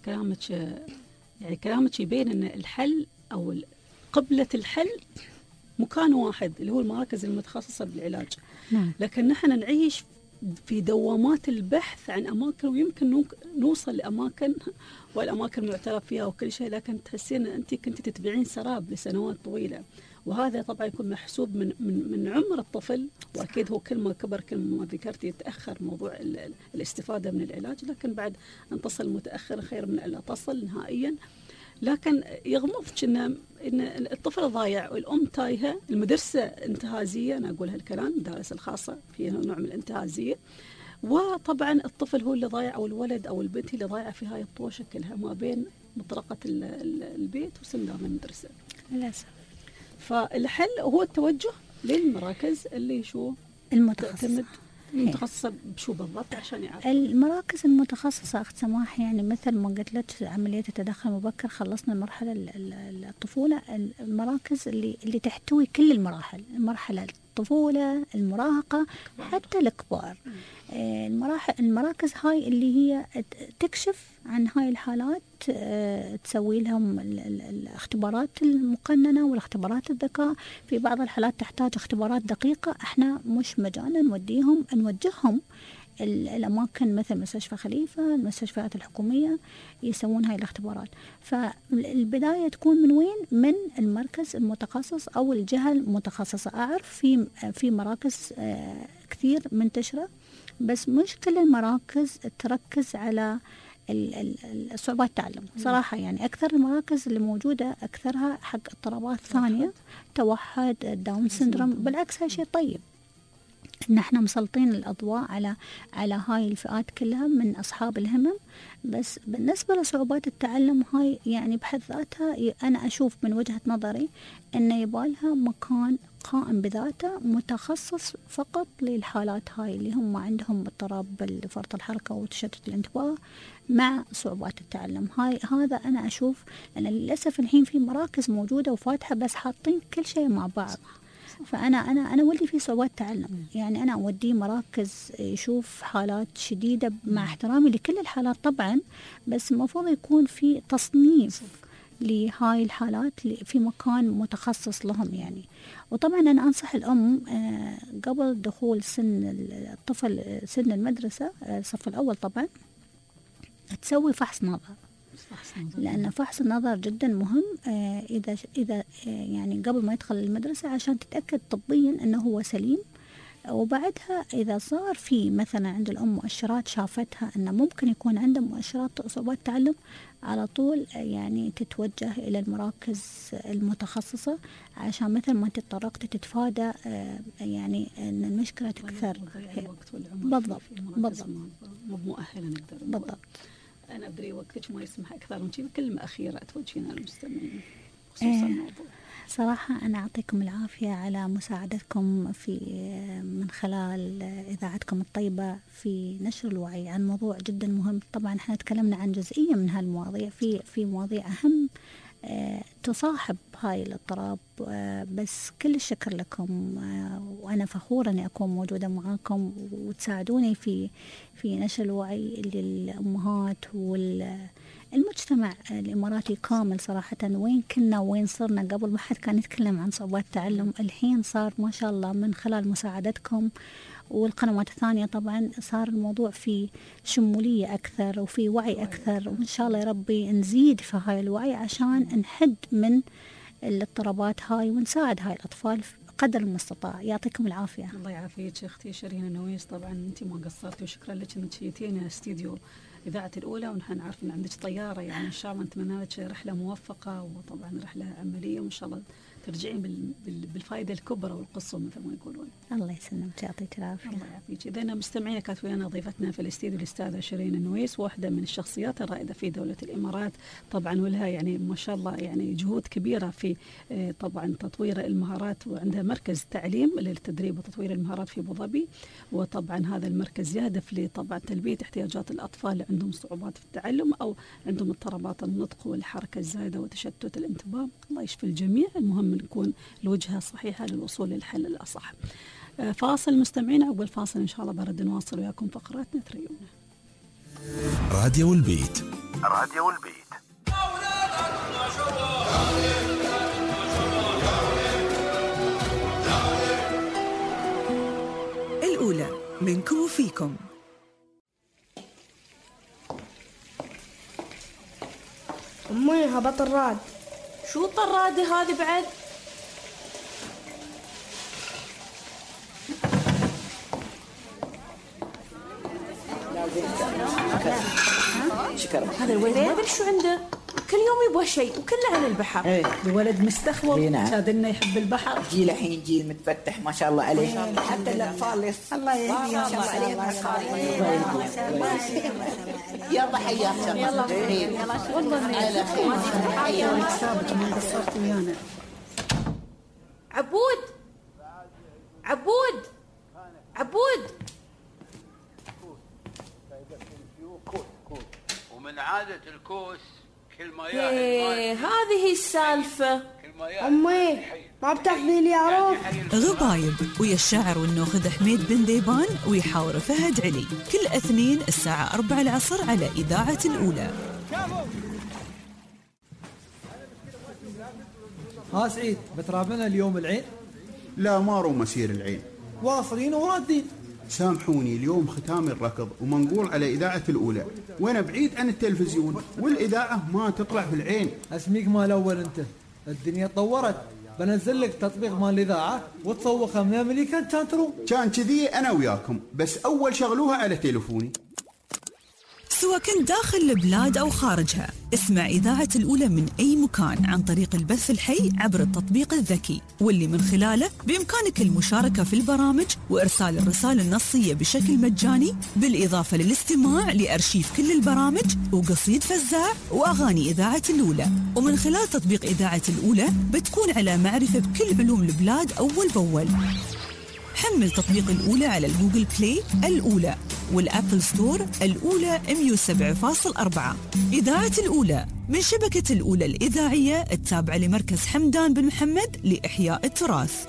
كلامك يبين أن الحل أو قبلة الحل مكان واحد اللي هو المراكز المتخصصة بالعلاج. نعم. لكن نحن نعيش في دوامات البحث عن أماكن، ويمكن نوصل لأماكن والأماكن معترف فيها وكل شيء، لكن تحسين أن أنت كنت تتبعين سراب لسنوات طويلة، وهذا طبعا يكون محسوب من عمر الطفل، وأكيد هو كل ما كبر كل ما ذكرتي يتأخر موضوع الاستفادة من العلاج، لكن بعد أن تصل متأخر خير من ألا تصل نهائيا. لكن يغمضك إن الطفل ضايع والأم تايهة، المدرسة انتهازية، أنا أقول هالكلام، المدارس الخاصة فيها نوع من الانتهازية، وطبعا الطفل هو اللي ضايع أو الولد أو البنت اللي ضايعة في هاي الطوشة كلها ما بين مطرقة البيت وسندان المدرسة للأسف. فالحل هو التوجه للمراكز اللي شو المتخصصة بشو بالضبط عشان يعرف. المراكز المتخصصة أخت سماح يعني مثل ما قلت لك عملية التدخل المبكر، خلصنا المرحلة الطفولة، المراكز اللي تحتوي كل المراحل، المرحلة الطفولة، المراهقة، حتى الكبار. المراكز هاي اللي هي تكشف عن هاي الحالات، تسوي لهم الاختبارات المقننة والاختبارات الذكاء. في بعض الحالات تحتاج اختبارات دقيقة، احنا مش مجانا نوجههم الأماكن مثل مستشفى خليفة، المستشفيات الحكومية يسوون هاي الاختبارات. فالبداية تكون من وين؟ من المركز المتخصص أو الجهة المتخصصة. أعرف في مراكز كثير منتشرة، بس مش كل المراكز تركز على صعوبات التعلم صراحة. يعني أكثر المراكز اللي موجودة أكثرها حق اضطرابات ثانية، توحد، داون سيندروم. بالعكس هاي شيء طيب إن احنا مسلطين الأضواء على هاي الفئات كلها من أصحاب الهمم. بس بالنسبة لصعوبات التعلم هاي يعني بحد ذاتها أنا أشوف من وجهة نظري إنه يبالها مكان قائم بذاته متخصص فقط للحالات هاي اللي هم عندهم اضطراب فرط الحركة وتشتت الانتباه مع صعوبات التعلم. هذا أنا أشوف أن للأسف الحين في مراكز موجودة وفاتحة بس حاطين كل شيء مع بعض. فأنا ولدي في صعوبات تعلم، يعني أنا أوديه مراكز يشوف حالات شديدة مع احترامي لكل الحالات طبعا، بس المفروض يكون في تصنيف لهاي الحالات في مكان متخصص لهم يعني. وطبعا أنا أنصح الأم قبل دخول سن الطفل سن المدرسة الصف الأول طبعا تسوي فحص نظر، لأن فحص النظر جدا مهم إذا يعني قبل ما يدخل المدرسة عشان تتأكد طبيا أنه هو سليم. وبعدها إذا صار في مثلا عند الأم مؤشرات شافتها أنه ممكن يكون عنده مؤشرات صعوبات تعلم، على طول يعني تتوجه إلى المراكز المتخصصة عشان مثل ما تطرقت تتفادى يعني أن المشكلة تكثر. بالضبط مو مؤهلة نقدر بالضبط. أنا أدري وقتك ما يسمح أكثر من شيء، كلمة أخيرة توجهينها للمستمعين بخصوص الموضوع. صراحة أنا أعطيكم العافية على مساعدتكم من خلال إذاعتكم الطيبة في نشر الوعي عن موضوع جدا مهم. طبعا احنا تكلمنا عن جزئية من هالمواضيع، في مواضيع أهم تصاحب هاي الاضطراب، بس كل الشكر لكم، وأنا فخورة أني أكون موجودة معاكم وتساعدوني في نشر الوعي للأمهات والمجتمع الإماراتي كامل. صراحة وين كنا وين صرنا قبل ما حد كان يتكلم عن صعوبات التعلم، الحين صار ما شاء الله من خلال مساعدتكم والقنوات الثانية طبعا صار الموضوع في شمولية أكثر وفي وعي أكثر، وإن شاء الله يا ربي نزيد في هاي الوعي عشان نحد من الاضطرابات هاي ونساعد هاي الأطفال قدر المستطاع. يعطيكم العافية. الله يعافيك أختي شيرين النويس، طبعا أنت ما قصرتي وشكرا لك أنك جيتينا استديو إذاعة الأولى، ونحن نعرف أن عندك طيارة، يعني إن شاء الله نتمنى لك رحلة موفقة وطبعا رحلة عملية، وإن شاء الله ترجعين بالفائدة الكبرى والقصة مثل ما يقولون. الله يسلمك يعطيك العافية. الله يعافيك. إذا مستمعينا كانت ويانا ضيفتنا في الاستديو الأستاذة شيرين النويس، واحدة من الشخصيات الرائدة في دولة الإمارات طبعا، ولها يعني ما شاء الله يعني جهود كبيرة في طبعا تطوير المهارات، وعندها مركز تعليم للتدريب وتطوير المهارات في أبو ظبي، وطبعا هذا المركز يهدف لطبعا تلبية احتياجات الأطفال اللي عندهم صعوبات في التعلم أو عندهم اضطرابات النطق والحركة الزايدة وتشتت الانتباه. الله يشفي الجميع، المهم نكون الوجهة صحيحة للوصول للحل الأصح. فاصل مستمعين، عقب الفاصل إن شاء الله برد نواصل وياكم فقراتنا تريونا. راديو البيت. راديو البيت. الأولى منكم وفيكم. أمي هبط الراد. شو الطرادة هذه بعد؟ شكرا. هذا الولد ما ادري شو عنده، كل يوم يبغى شيء وكله عن البحر. ايه الولد مستخوف، شادلنا يحب البحر. جيل الحين جيل متفتح ما شاء الله عليه، حتى الاطفال الله يهديهم ما شاء الله عليهم. يلا حياك يلا والله على خير. سابق ما قصرت ويانا. عبود عبود عبود، ومن عادة الكوس كل ما هذه السالفة. أمي ما بتاخذي لي عروس. غبايب ويا الشاعر والنوخذ حميد بن ذيبان ويحاور فهد علي، كل اثنين الساعة 4 العصر على إذاعة الأولى. ها سعيد، بترابنا اليوم العين؟ لا ما رو مسير العين، واصلين ورادين. سامحوني اليوم ختام الركض ومنقول على إذاعة الأولى، وأنا بعيد عن التلفزيون والإذاعة ما تطلع في العين. اسميك مال الأول أنت، الدنيا تطورت، بنزل لك تطبيق مال الإذاعة وتصوخها من أمريكا كان تروم. كان كذي أنا وياكم، بس أول شغلوها على تلفوني. سواء كنت داخل البلاد أو خارجها، اسمع إذاعة الأولى من أي مكان عن طريق البث الحي عبر التطبيق الذكي، واللي من خلاله بإمكانك المشاركة في البرامج وإرسال الرسائل النصية بشكل مجاني، بالإضافة للاستماع لأرشيف كل البرامج وقصيد فزاع وأغاني إذاعة الأولى. ومن خلال تطبيق إذاعة الأولى بتكون على معرفة بكل علوم البلاد أول بأول. حمل تطبيق الأولى على الجوجل بلاي الأولى والأبل ستور الأولى 107.4. إذاعة الأولى من شبكة الأولى الإذاعية التابعة لمركز حمدان بن محمد لإحياء التراث.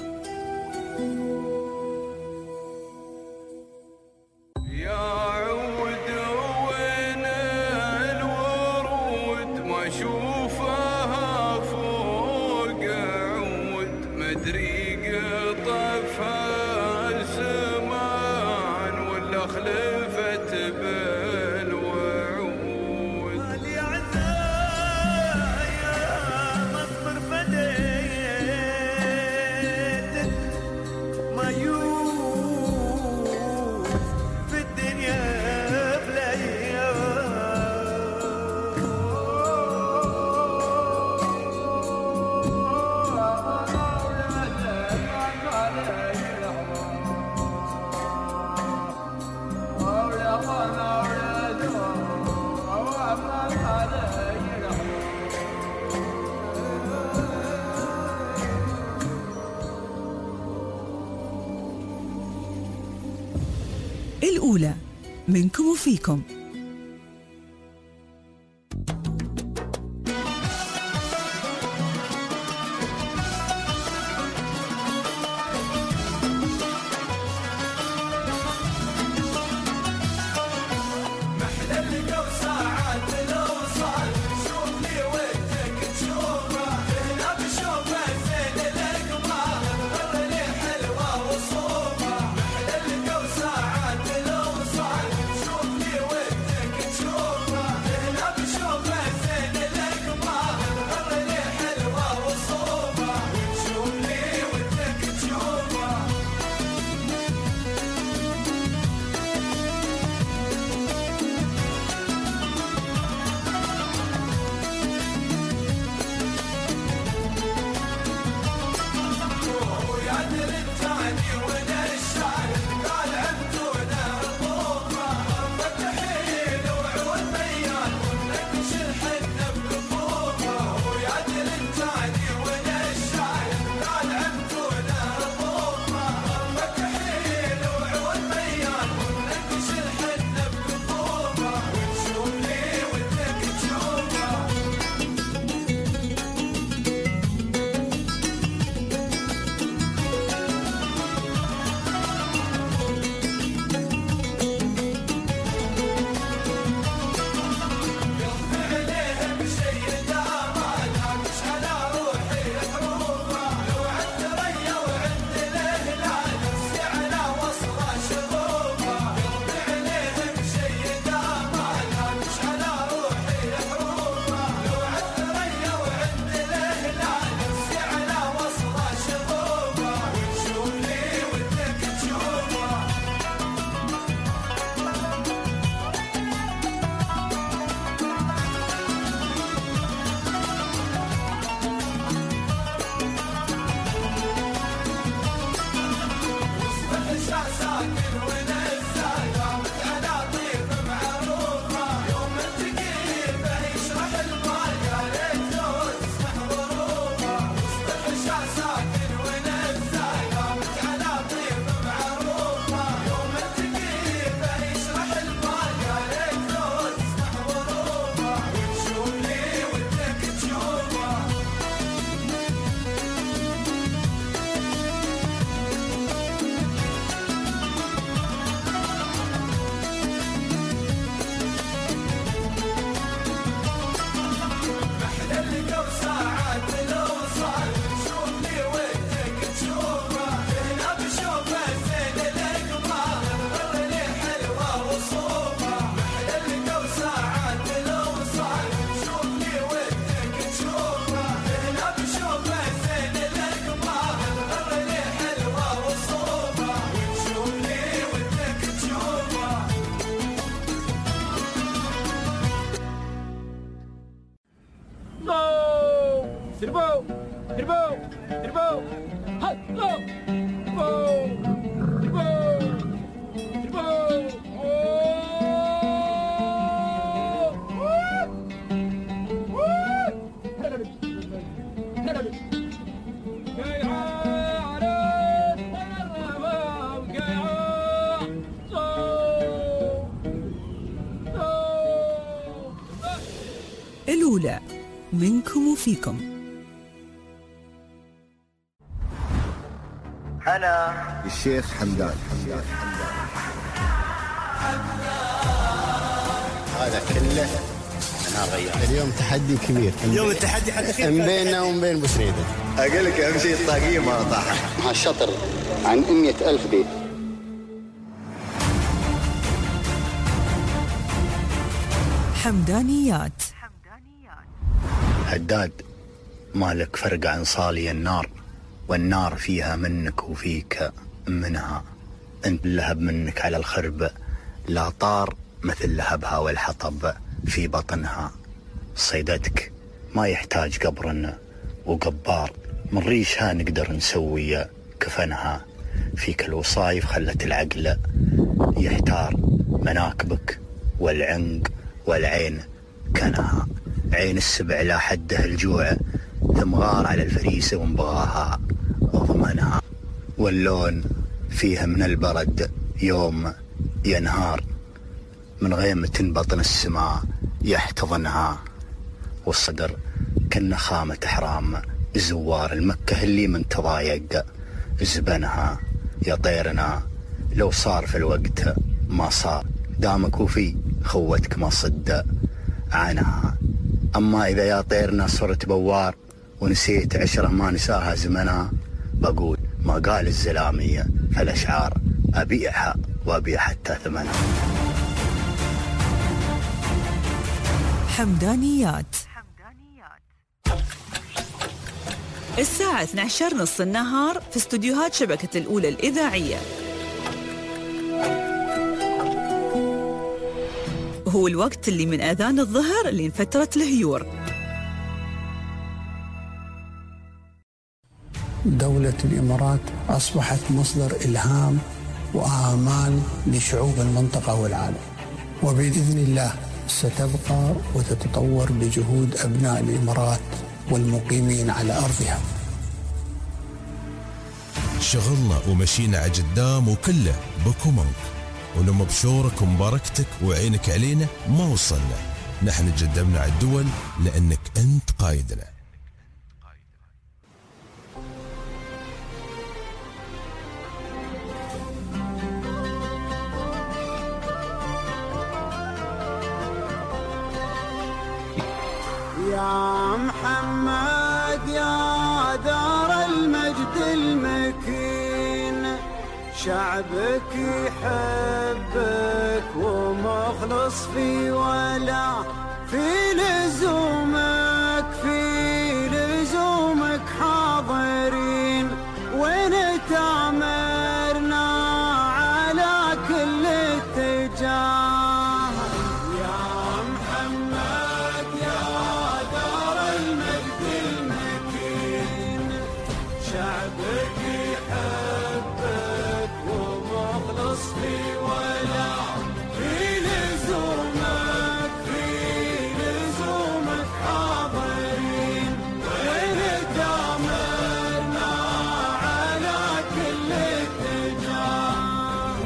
الأولى منكم وفيكم. شوف لي وين تربو تربو تربو هلو تربو تربو الأولى منكم وفيكم. أنا الشيخ حمدان. هذا كله أنا غير. اليوم تحدي كبير. اليوم التحدي حد خير. من بيننا ومن بين بوسنيدة. أقول لك أهم شيء الطاقية ما طاحت. مع الشطر عن 100,000 بيت. حمدانيات. هداد مالك فرق عن صالي النار، والنار فيها منك وفيك منها. انت اللهب منك على الخرب لا طار مثل لهبها والحطب في بطنها. صيدتك ما يحتاج قبر وقبار، من ريشها نقدر نسوي كفنها. فيك الوصايف خلت العقل يحتار، مناكبك والعنق والعين كانها. عين السبع لا حده الجوع، ثم غار على الفريسة وانبغاها ضمنها. واللون فيها من البرد يوم ينهار، من غيمة بطن السماء يحتضنها. والصدر كالنخامة حرام زوار المكة اللي من تضايق زبنها. يا طيرنا لو صار في الوقت ما صار، دامك وفي خوتك ما صد عنها. أما إذا يا طيرنا صرت بوار ونسيت عشرة ما نساها زمنها، بقول ما قال الزلامية فالأشعار أبيعها وأبيع حتى ثمنها. حمدانيات. الساعة 12:30 النهار في استوديوهات شبكة الأولى الإذاعية. هو الوقت اللي من أذان الظهر لين فترة الهيور. دولة الإمارات أصبحت مصدر إلهام وآمال لشعوب المنطقة والعالم، وبإذن الله ستبقى وتتطور بجهود أبناء الإمارات والمقيمين على أرضها. شغلنا ومشينا على قدام وكله بكمك، ولما بشورك ومباركتك وعينك علينا ما وصلنا. نحن قدمنا على الدول لأنك أنت قايدنا. يا محمد يا دار المجد المكين، شعبك يحبك ومخلص في ولا في لزومك حاضرين، ونتامرنا على كل اتجاه. يا محمد يا دار المجد المكين، شعبك يحبك ومخلص في ولا في لزومك حاضرين، ونتامرنا على كل اتجاه.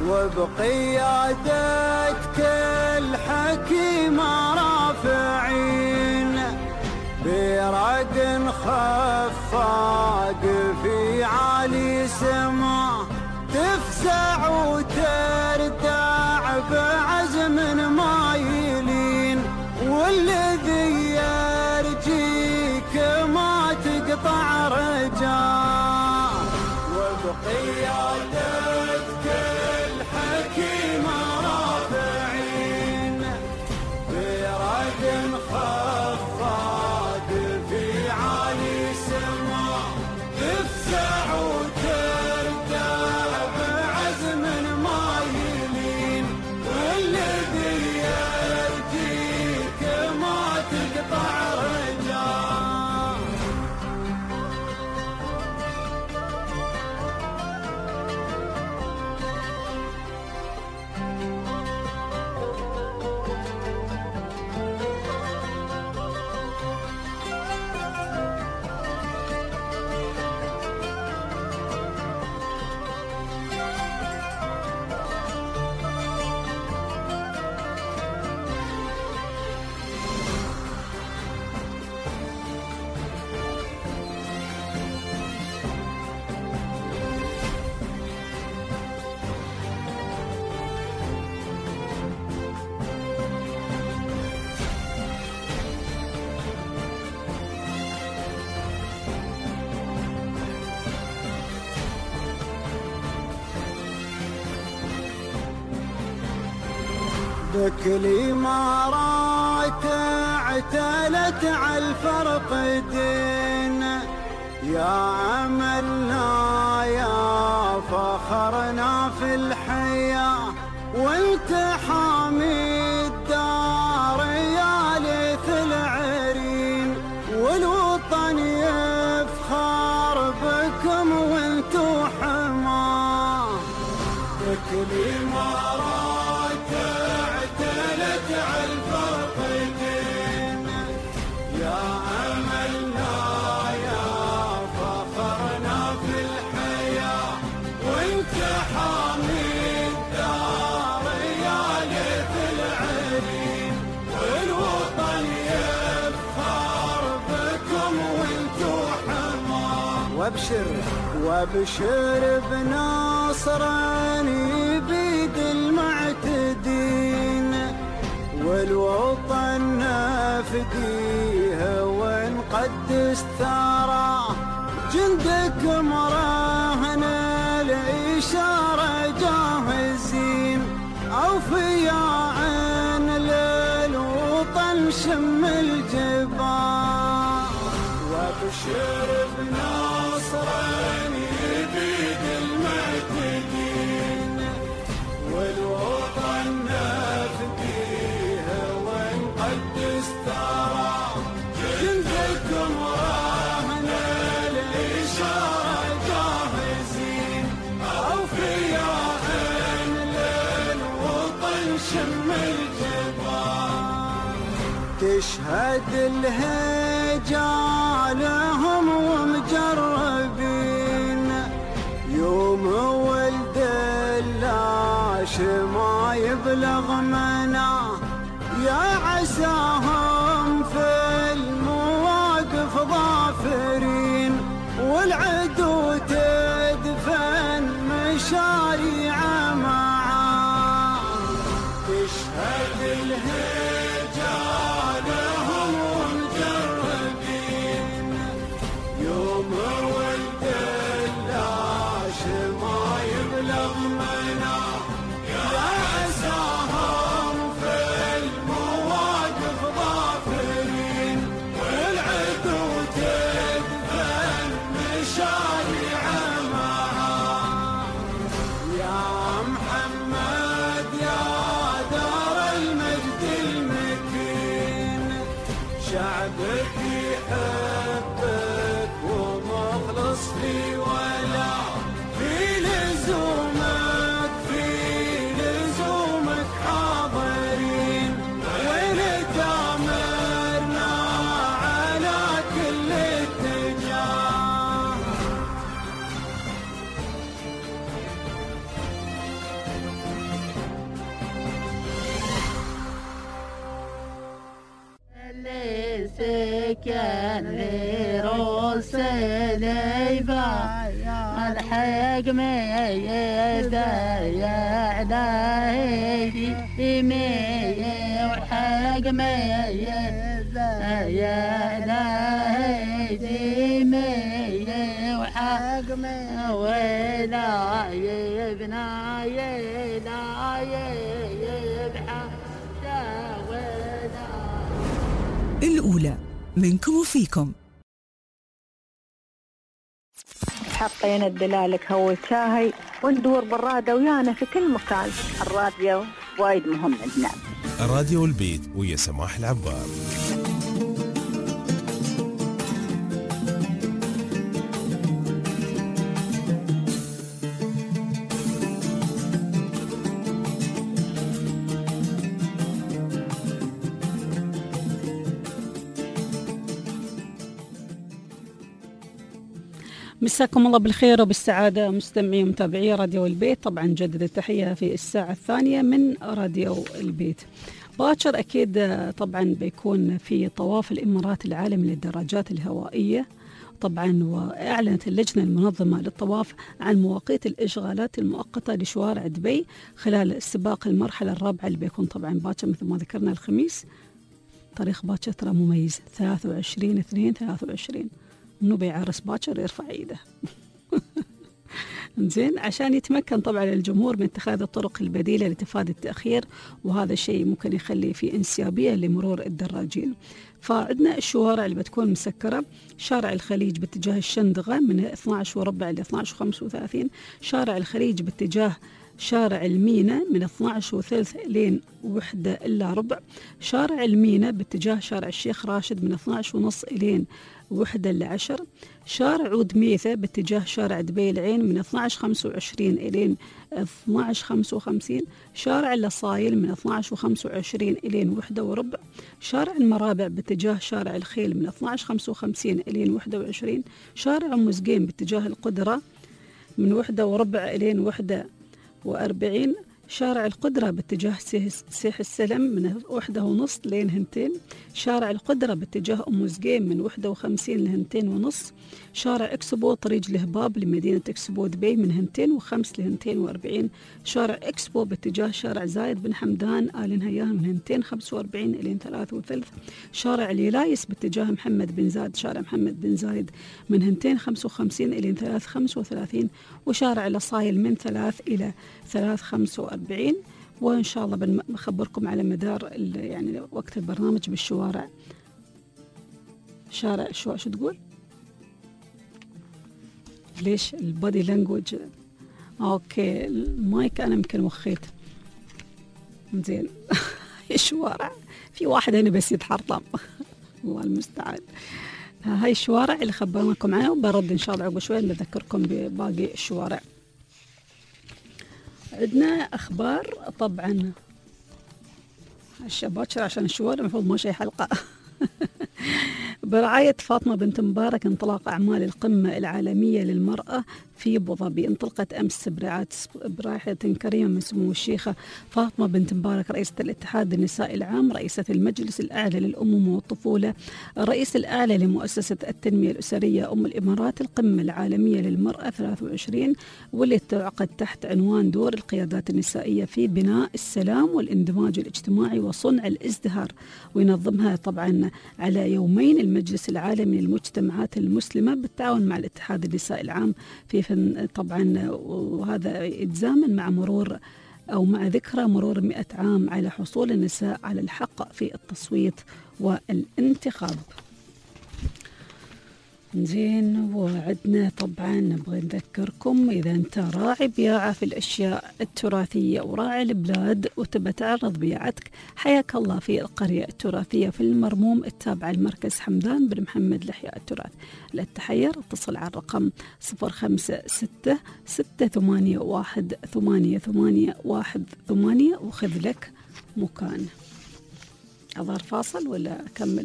وبقيادتك الحكيمة رافعين، برق خفاق في عالي سما، تفزع وتردع بعزم ما يلين، والذي يرجيك ما تقطع رجاه. وبقيادتك الحكيمة رافعين، برق خفاق في عالي سما، تفزع وتردع بعزم ما يلين، والذي يرجيك ما تقطع رجاه. بكل إمارات اعتلت على الفرق دين، يا عملنا يا فخرنا في الحياة، وانت حامي الدار يا ليث العرين، والوطن يفخر بكم وانتو حماه. بكل إمارات اعتلت على الفرق دين، يا عملنا يا فخرنا في الحياة، وانت حامي الدار يا ليث العرين، والوطن يفخر بكم وانتو حماه. وابشر بناصر بيد المعتدين، والوطن نفديه ونقدس ثاره، جندك مراهن الإشارة جاهزين، أوفياء للوطن شم الجبال. وابشر بناصر بيد المعتدين، والوطن نفديه ونقدس ثاره، جندكم راهن الإشارة جاهزين، أوفياء للوطن شم الجبال. تشهد الهجالهم ومجربين، يوم ولد اللاش ما يبلغ منا، يا عساهم في المواقف ظافرين، والعدو تدفن مشاريع معاه. تشهد الهجالهم ومجربين، يوم ولد اللاش ما يبلغ منا، يا عساهم في المواقف ظافرين، والعدو تدفن مشاريع معاه. يا محمد يا دار المجد المكين، شعبك يحبك ومخلص في ولا، في لزومك حاضرين، وين تامرنا على كل اتجاه. سكن روس ليبا، الحق ما يدايع لهيدي وحق ما يدايع لهيدي وحق ما ولا يبنى يلا يبحى الأولى منكم وفيكم. حطينا الدلالك هو شاهي، وندور بالرادة ويانا في كل مكان. الراديو وايد مهم عندنا. الراديو البيت ويا سماح العبار. مساكم الله بالخير وبالسعادة مستمعي ومتابعي راديو البيت. طبعا جدد التحية في الساعة الثانية من راديو البيت. باكر أكيد طبعا بيكون في طواف الإمارات العالمي للدراجات الهوائية طبعا، وأعلنت اللجنة المنظمة للطواف عن مواقيت الإشغالات المؤقتة لشوارع دبي خلال سباق المرحلة الرابعة اللي بيكون طبعا باكر مثل ما ذكرنا الخميس. تاريخ باكر ترى مميز 23/2/23، منو بيعرس باكر يرفع ايده. زين عشان يتمكن طبعا الجمهور من اتخاذ الطرق البديلة لتفادي التأخير، وهذا الشيء ممكن يخلي في انسيابية لمرور الدراجين. فعندنا الشوارع اللي بتكون مسكرة: شارع الخليج باتجاه الشندقة من 12:15 ل 12:35، شارع الخليج باتجاه شارع المينا من 12:30 لين 1:15، شارع المينا باتجاه شارع الشيخ راشد من 12:30 لين 1:10، شارع عود ميثة باتجاه شارع دبي العين من 12:25 إلين 12:55، شارع اللصايل من 12:25 إلين 1:15، شارع المرابع باتجاه شارع الخيل من 12:55 إلين 21، شارع أم زقيم باتجاه القدرة من 1:15 إلين 1:40، شارع القدرة باتجاه سيح السلم من 1:30 لين 2، شارع القدرة باتجاه أم زقيم من 51 ل 2:30، شارع إكسبو طريق الهباب لمدينة إكسبو دبي من 2:05 ل 2:40، شارع إكسبو باتجاه شارع زايد بن حمدان آل نهيان من 2:45 إلى 3:3، شارع اليلايس باتجاه محمد بن زايد شارع محمد بن زايد من 2:55 إلى 3:35، وشارع الأصايل من 3 إلى 3:45. وإن شاء الله بنخبركم على مدار يعني وقت البرنامج بالشوارع. شارع شو تقول؟ ليش البادي لانجوج؟ اوكي المايك انا يمكن وخيت. زين الشوارع في واحد هنا بس يتحرطم الله المستعان. هاي الشوارع اللي خبرناكم عنها، وبرد ان شاء الله عقب شوي نذكركم بباقي الشوارع. عندنا اخبار طبعا الشباكر عشان الشوارع المفروض ما شيء حلقه. برعاية فاطمة بنت مبارك انطلاق أعمال القمة العالمية للمرأة في أبو ظبي. انطلقت أمس برعاية كريمة من سمو الشيخة فاطمة بنت مبارك رئيسة الاتحاد النسائي العام، رئيسة المجلس الأعلى للأمومة والطفولة، الرئيس الأعلى لمؤسسة التنمية الأسرية أم الإمارات، القمة العالمية للمرأة 23، واللي تعقد تحت عنوان دور القيادات النسائية في بناء السلام والاندماج الاجتماعي وصنع الازدهار. وينظمها طبعا على يومين المجلس العالمي للمجتمعات المسلمة بالتعاون مع الاتحاد النسائي العام في طبعا، وهذا يتزامن مع مرور أو مع ذكرى مرور 100 عام على حصول النساء على الحق في التصويت والانتخاب. زين وعدنا طبعا نبغى نذكركم إذا أنت راعي بياعة في الأشياء التراثية وراعي البلاد وتبى تعرض بياعتك، حياك الله في القرية التراثية في المرموم التابعة لمركز حمدان بن محمد لإحياء التراث. للتحير اتصل على الرقم 056 681 8818 وخذ لك مكان. أظهر فاصل ولا أكمل؟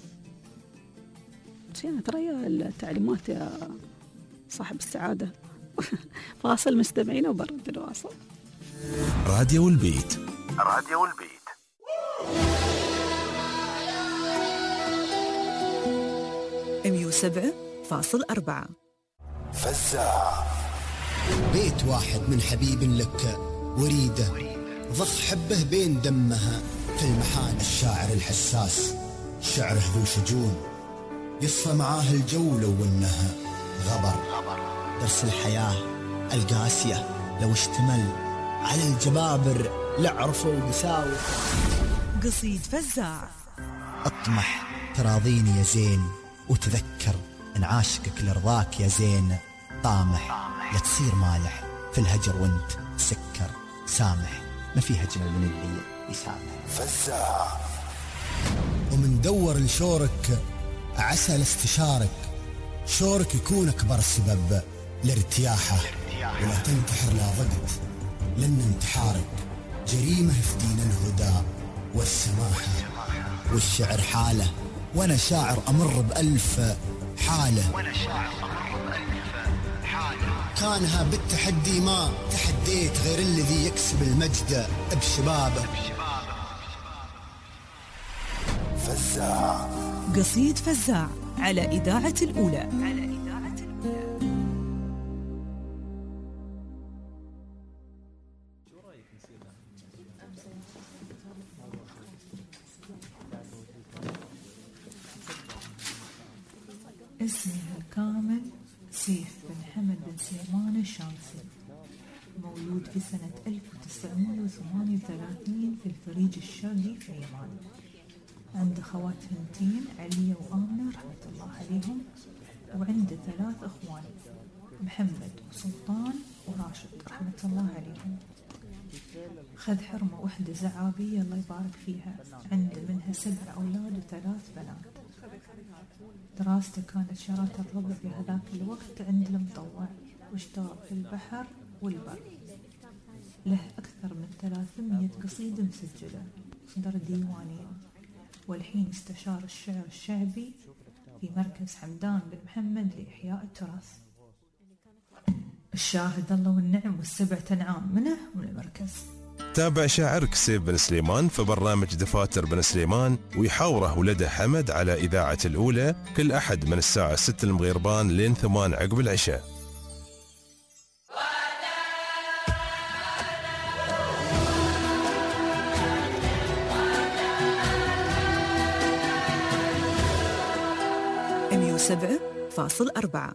ترى التعليمات يا صاحب السعادة. فاصل مستمعين وبرد الواصل. راديو البيت. راديو البيت 107.4. فزاع. بيت واحد من حبيب لك وريده ضخ حبه بين دمها في المحان. الشاعر الحساس شعره ذو شجون يصفى معاه الجو لو انها غبر. درس الحياة القاسية لو اشتمل على الجبابر لعرفوا وقساوة. قصيد فزاع. اطمح تراضيني يا زين وتذكر ان عاشقك لرضاك يا زين. طامح لا تصير مالح في الهجر وانت سكر. سامح ما في هجر من اللي يسامح. فزاع. ومن دور لشورك عسى لاستشارك. شورك يكون أكبر سبب لارتياحه. ولا تنتحر لا ضغط لأن انتحارك جريمة في دين الهدى والسماحة. والشعر حالة وأنا شاعر أمر بألف حالة. كانها بالتحدي ما تحديت غير الذي يكسب المجد بشبابه. فزاع. قصيد فزاع على إذاعة الأولى. اسمي الكامل سيف بن حمد بن سليمان الشامسي، مولود في سنة 1938 في الفريج الشرقي في عمان. عنده خوات ثنتين عليا وآمنة رحمة الله عليهم، وعنده 3 أخوان محمد وسلطان وراشد رحمة الله عليهم. خذ حرمة وحدة زعابية الله يبارك فيها، عنده منها 7 أولاد و3 بنات. دراسته كانت شراكة الربع في هذاك الوقت عند المطوع، واشتغل في البحر والبر. له أكثر من 300 قصيدة مسجلة، صدر ديوانين، والحين استشار الشعر الشعبي في مركز حمدان بن محمد لإحياء التراث. الشاهد الله والنعم والسبع أنعام منه من المركز. تابع شاعرك سيف بن سليمان في برنامج دفاتر بن سليمان، ويحاوره ولده حمد على إذاعة الأولى كل أحد من الساعة 6 المغربان لين 8 عقب العشاء. $107.4.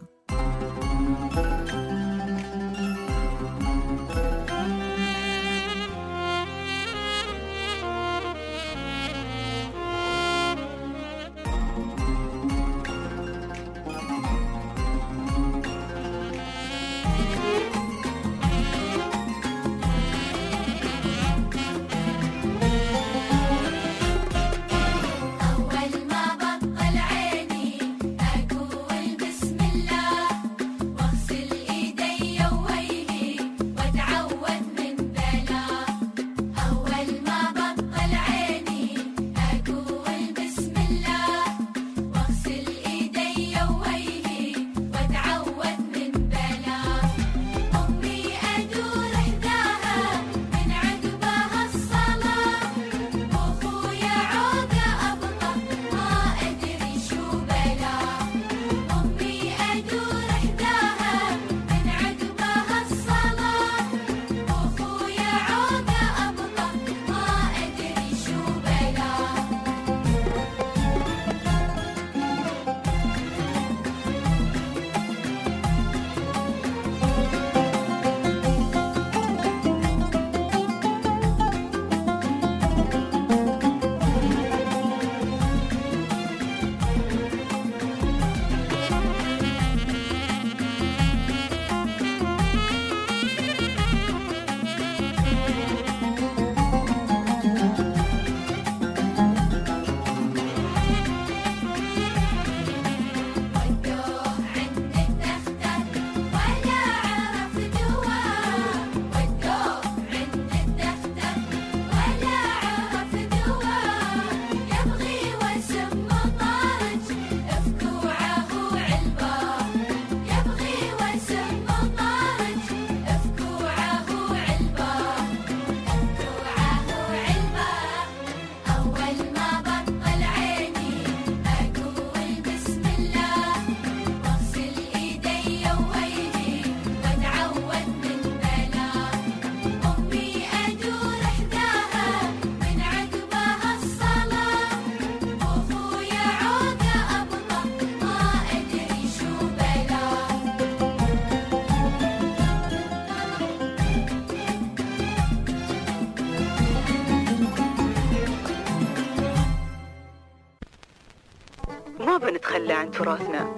ما بنتخلى عن تراثنا.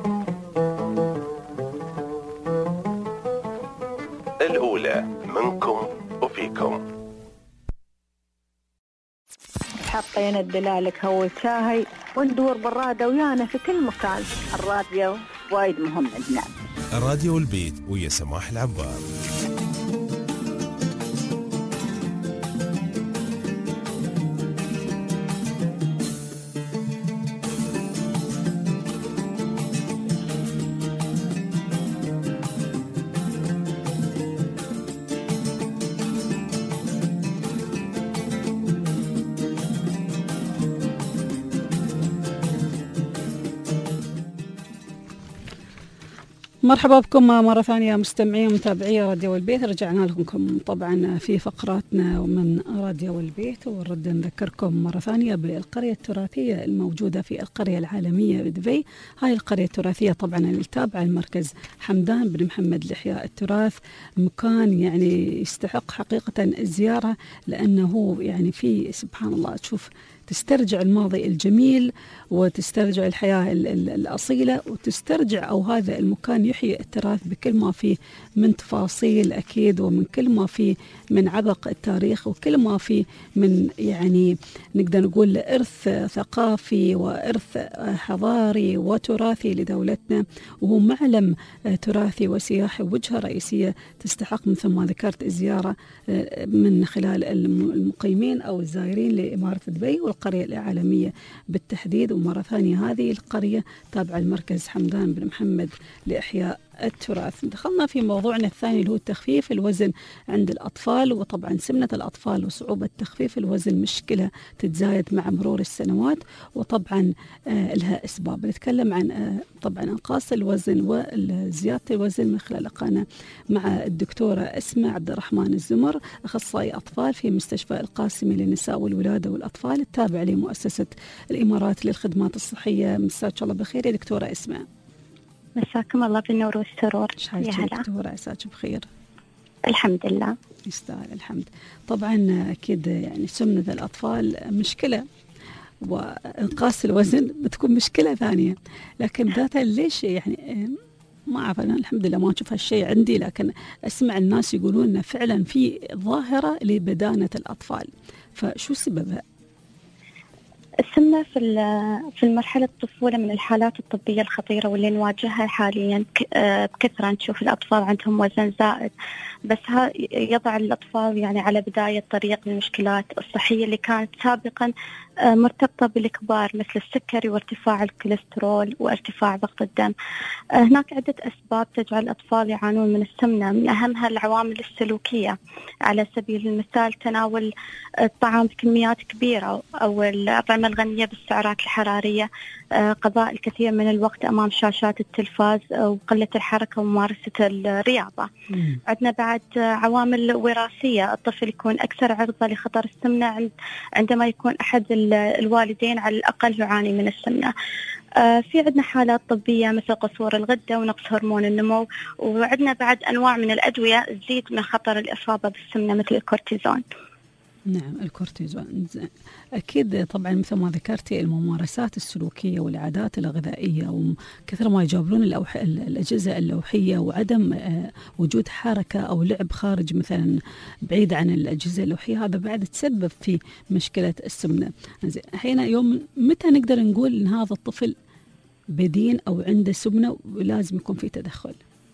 الأولى منكم وفيكم. حطينا الدلالك هو الشاهي وندور بالرادة ويانا في كل مكان. الراديو وايد مهم عندنا. الراديو البيت ويا سماح العبار. مرحبا بكم مرة ثانية مستمعين ومتابعي راديو البيت. رجعنا لكم طبعا في فقراتنا من راديو البيت، ونرد نذكركم مرة ثانية بالقرية التراثية الموجودة في القرية العالمية بدبي. هاي القرية التراثية طبعا اللي تابعة المركز حمدان بن محمد لإحياء التراث، مكان يعني يستحق حقيقة الزيارة، لأنه يعني في سبحان الله تشوف تسترجع الماضي الجميل وتسترجع الحياة الأصيلة، وتسترجع أو هذا المكان يحيي التراث بكل ما فيه من تفاصيل أكيد، ومن كل ما فيه من عبق التاريخ، وكل ما فيه من يعني نقدر نقول إرث ثقافي وإرث حضاري وتراثي لدولتنا، وهو معلم تراثي وسياحي، وجهة رئيسية تستحق مثل ما ذكرت الزيارة من خلال المقيمين أو الزائرين لإمارة دبي والقرية العالمية بالتحديد. ومرة ثانية هذه القرية تابعة المركز حمدان بن محمد لإحياء التراث. دخلنا في موضوعنا الثاني اللي هو تخفيف الوزن عند الأطفال، وطبعا سمنة الأطفال وصعوبة تخفيف الوزن مشكلة تتزايد مع مرور السنوات، وطبعا لها أسباب. نتكلم عن طبعا إنقاص الوزن وزيادة الوزن من خلال لقاءنا مع الدكتورة أسماء عبد الرحمن الزمر، أخصائي أطفال في مستشفى القاسمي للنساء والولادة والأطفال التابع لمؤسسة الإمارات للخدمات الصحية. مساك الله بخير يا دكتورة أسماء. مساكم الله بالنور والسرور. يا هلا دكتورة، عساك بخير. الحمد لله، يستاهل الحمد. طبعا أكيد يعني سمنة الأطفال مشكلة، وإنقاص الوزن بتكون مشكلة ثانية، لكن ذاتها ليش يعني ما أعرف. أنا الحمد لله ما أشوف هالشيء عندي، لكن أسمع الناس يقولون أن فعلا في ظاهرة لبدانة الأطفال، فشو سببها؟ السمنة في المرحلة الطفولة من الحالات الطبية الخطيرة واللي نواجهها حاليا بكثرة. نشوف الأطفال عندهم وزن زائد، بس ها يضع الأطفال يعني على بداية طريق المشكلات الصحية اللي كانت سابقا مرتبطة بالكبار، مثل السكري وارتفاع الكوليسترول وارتفاع ضغط الدم. هناك عدة أسباب تجعل الأطفال يعانون من السمنة، من أهمها العوامل السلوكية، على سبيل المثال تناول الطعام بكميات كبيرة أو الأطعمة الغنية بالسعرات الحرارية، قضاء الكثير من الوقت أمام شاشات التلفاز، وقلة الحركة وممارسة الرياضة. عندنا بعد عوامل وراثية، الطفل يكون أكثر عرضة لخطر السمنة عندما يكون أحد الوالدين على الأقل يعاني من السمنة. في عندنا حالات طبية مثل قصور الغدة ونقص هرمون النمو، وعندنا بعد أنواع من الأدوية تزيد من خطر الإصابة بالسمنة مثل الكورتيزون. نعم الكورتيزون. أكيد طبعا مثل ما ذكرتي الممارسات السلوكية والعادات الغذائية، وكثر ما يجابلون الأجهزة اللوحية، وعدم وجود حركة أو لعب خارج مثلا بعيد عن الأجهزة اللوحية، هذا بعد تسبب في مشكلة السمنة. الحين يوم متى نقدر نقول إن هذا الطفل بدين أو عنده سمنة ولازم يكون في تدخل؟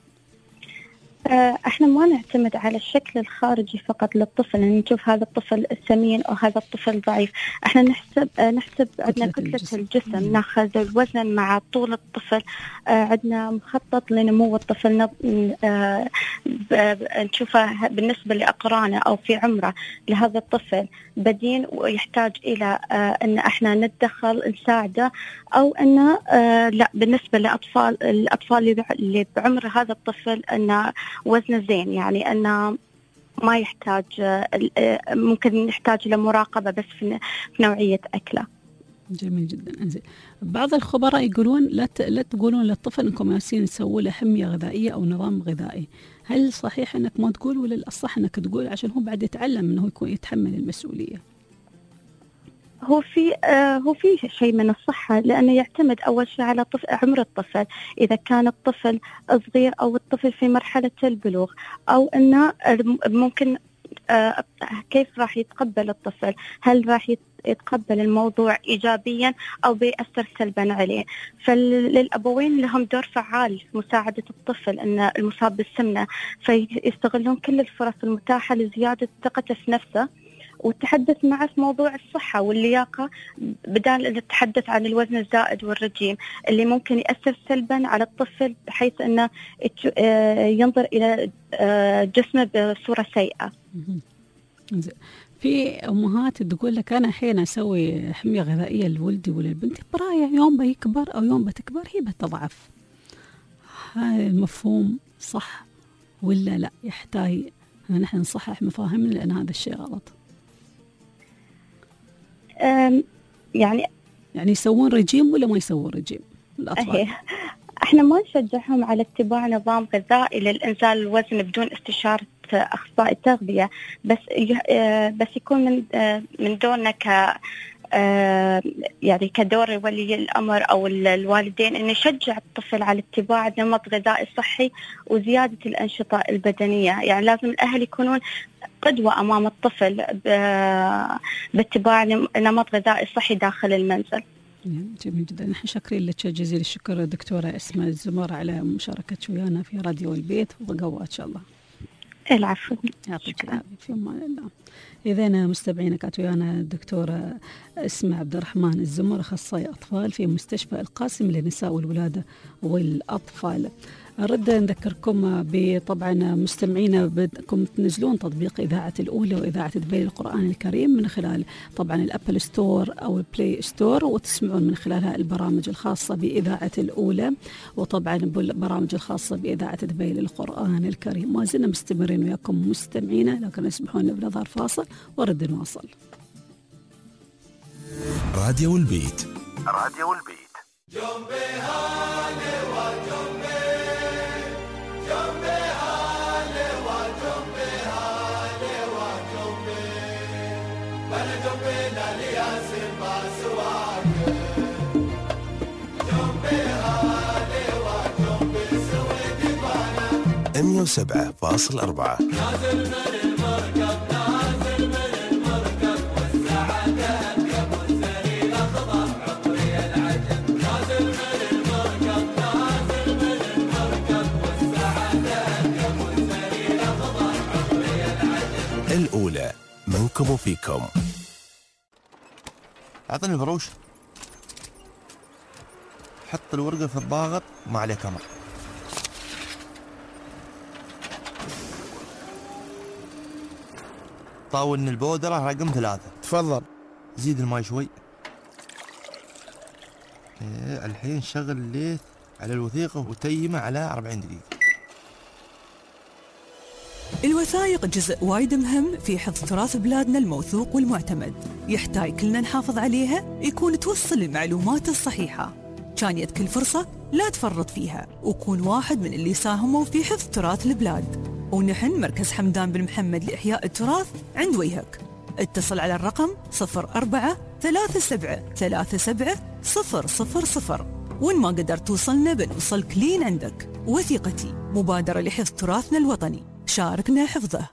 احنا ما نعتمد على الشكل الخارجي فقط للطفل، يعني نشوف هذا الطفل سمين او هذا الطفل ضعيف. احنا نحسب عندنا كتلة الجسم، ناخذ الوزن مع طول الطفل، عندنا مخطط لنمو الطفل نشوفه بالنسبة لأقرانه او في عمره لهذا الطفل بدين ويحتاج الى ان احنا نتدخل نساعده، او انه لا بالنسبة الأطفال اللي بعمر هذا الطفل انه وزنه زين، يعني أنه ما يحتاج، ممكن نحتاج لمراقبة بس في نوعية أكله. جميل جدا. أنزل. بعض الخبراء يقولون لا تقولون للطفل انكم ياسين تسووا له حمية غذائية او نظام غذائي. هل صحيح انك ما تقول، ولا الصح انك تقول عشان هو بعد يتعلم انه يكون يتحمل المسؤولية؟ هو في شيء من الصحة، لأنه يعتمد أول شيء على عمر الطفل، إذا كان الطفل صغير أو الطفل في مرحلة البلوغ، أو أنه ممكن كيف راح يتقبل الطفل، هل راح يتقبل الموضوع إيجابيا أو بيأثر سلبا عليه. فللأبوين لهم دور فعال في مساعدة الطفل أن المصاب بالسمنة، فيستغلون كل الفرص المتاحة لزيادة ثقته في نفسه، والتحدث معه في موضوع الصحة واللياقة بدال أن نتحدث عن الوزن الزائد والرجيم اللي ممكن يأثر سلبا على الطفل، بحيث أنه ينظر إلى جسمه بصورة سيئة. في أمهات تقول لك أنا حين أسوي حمية غذائية لولدي وللبنت براية يوم بيكبر أو يوم بتكبر هي بتضعف. هذا المفهوم صح ولا لا؟ يحتاج نحن نصحح مفاهيمنا لأن هذا الشيء غلط. يعني يسوون رجيم ولا ما يسوون رجيم الأطفال؟ احنا ما نشجعهم على اتباع نظام غذائي للإنزال الوزن بدون استشارة أخصائي التغذية، بس يكون من دورنا يعني كدور ولي الأمر أو الوالدين أن نشجع الطفل على اتباع نمط غذائي صحي وزيادة الأنشطة البدنية. يعني لازم الأهل يكونون قدوة أمام الطفل باتباع نمط غذائي صحي داخل المنزل. جميل جدا. نحن شاكرين لك جزيل الشكر دكتورة أسماء الزمر على مشاركتك ويانا في راديو البيت، وقوة إن شاء الله. العفو. يعطيك العافية. في أمان الله. إذا مستمعينا كانت ويانا الدكتورة أسماء عبد الرحمن الزمر، أخصائي أطفال في مستشفى القاسم للنساء والولادة والأطفال. أرد نذكركم طبعا مستمعينا بدكم تنزلون تطبيق إذاعة الأولى وإذاعة دبي القرآن الكريم من خلال طبعا الأبل ستور أو البلاي ستور، وتسمعون من خلالها البرامج الخاصة بإذاعة الأولى وطبعا البرامج الخاصة بإذاعة دبي للقرآن الكريم. ما زلنا مستمرين وياكم مستمعينا، لكن اسمحوا لنا بنظهر فاصل ورد نواصل. راديو البيت. راديو البيت. أمية 7.4. الأولى منكم وفيكم. أعطني البروش، حط الورقة في الضاغط ما عليه كمر. طاولني البودرة رقم 3. تفضل. زيد الماء شوي. الحين شغل الليث على الوثيقة وتيمه على 40 دقيقة. الوثائق جزء وايد مهم في حفظ تراث بلادنا الموثوق والمعتمد، يحتاج كلنا نحافظ عليها، يكون توصل المعلومات الصحيحة. كان يد كل فرصة لا تفرط فيها، وكون واحد من اللي ساهموا في حفظ تراث البلاد. ونحن مركز حمدان بن محمد لإحياء التراث عند وجهك. اتصل على الرقم 04-3737-000. وإن ما قدرت توصلنا بنوصلك لين عندك. وثيقتي مبادرة لحفظ تراثنا الوطني، شاركنا حفظه.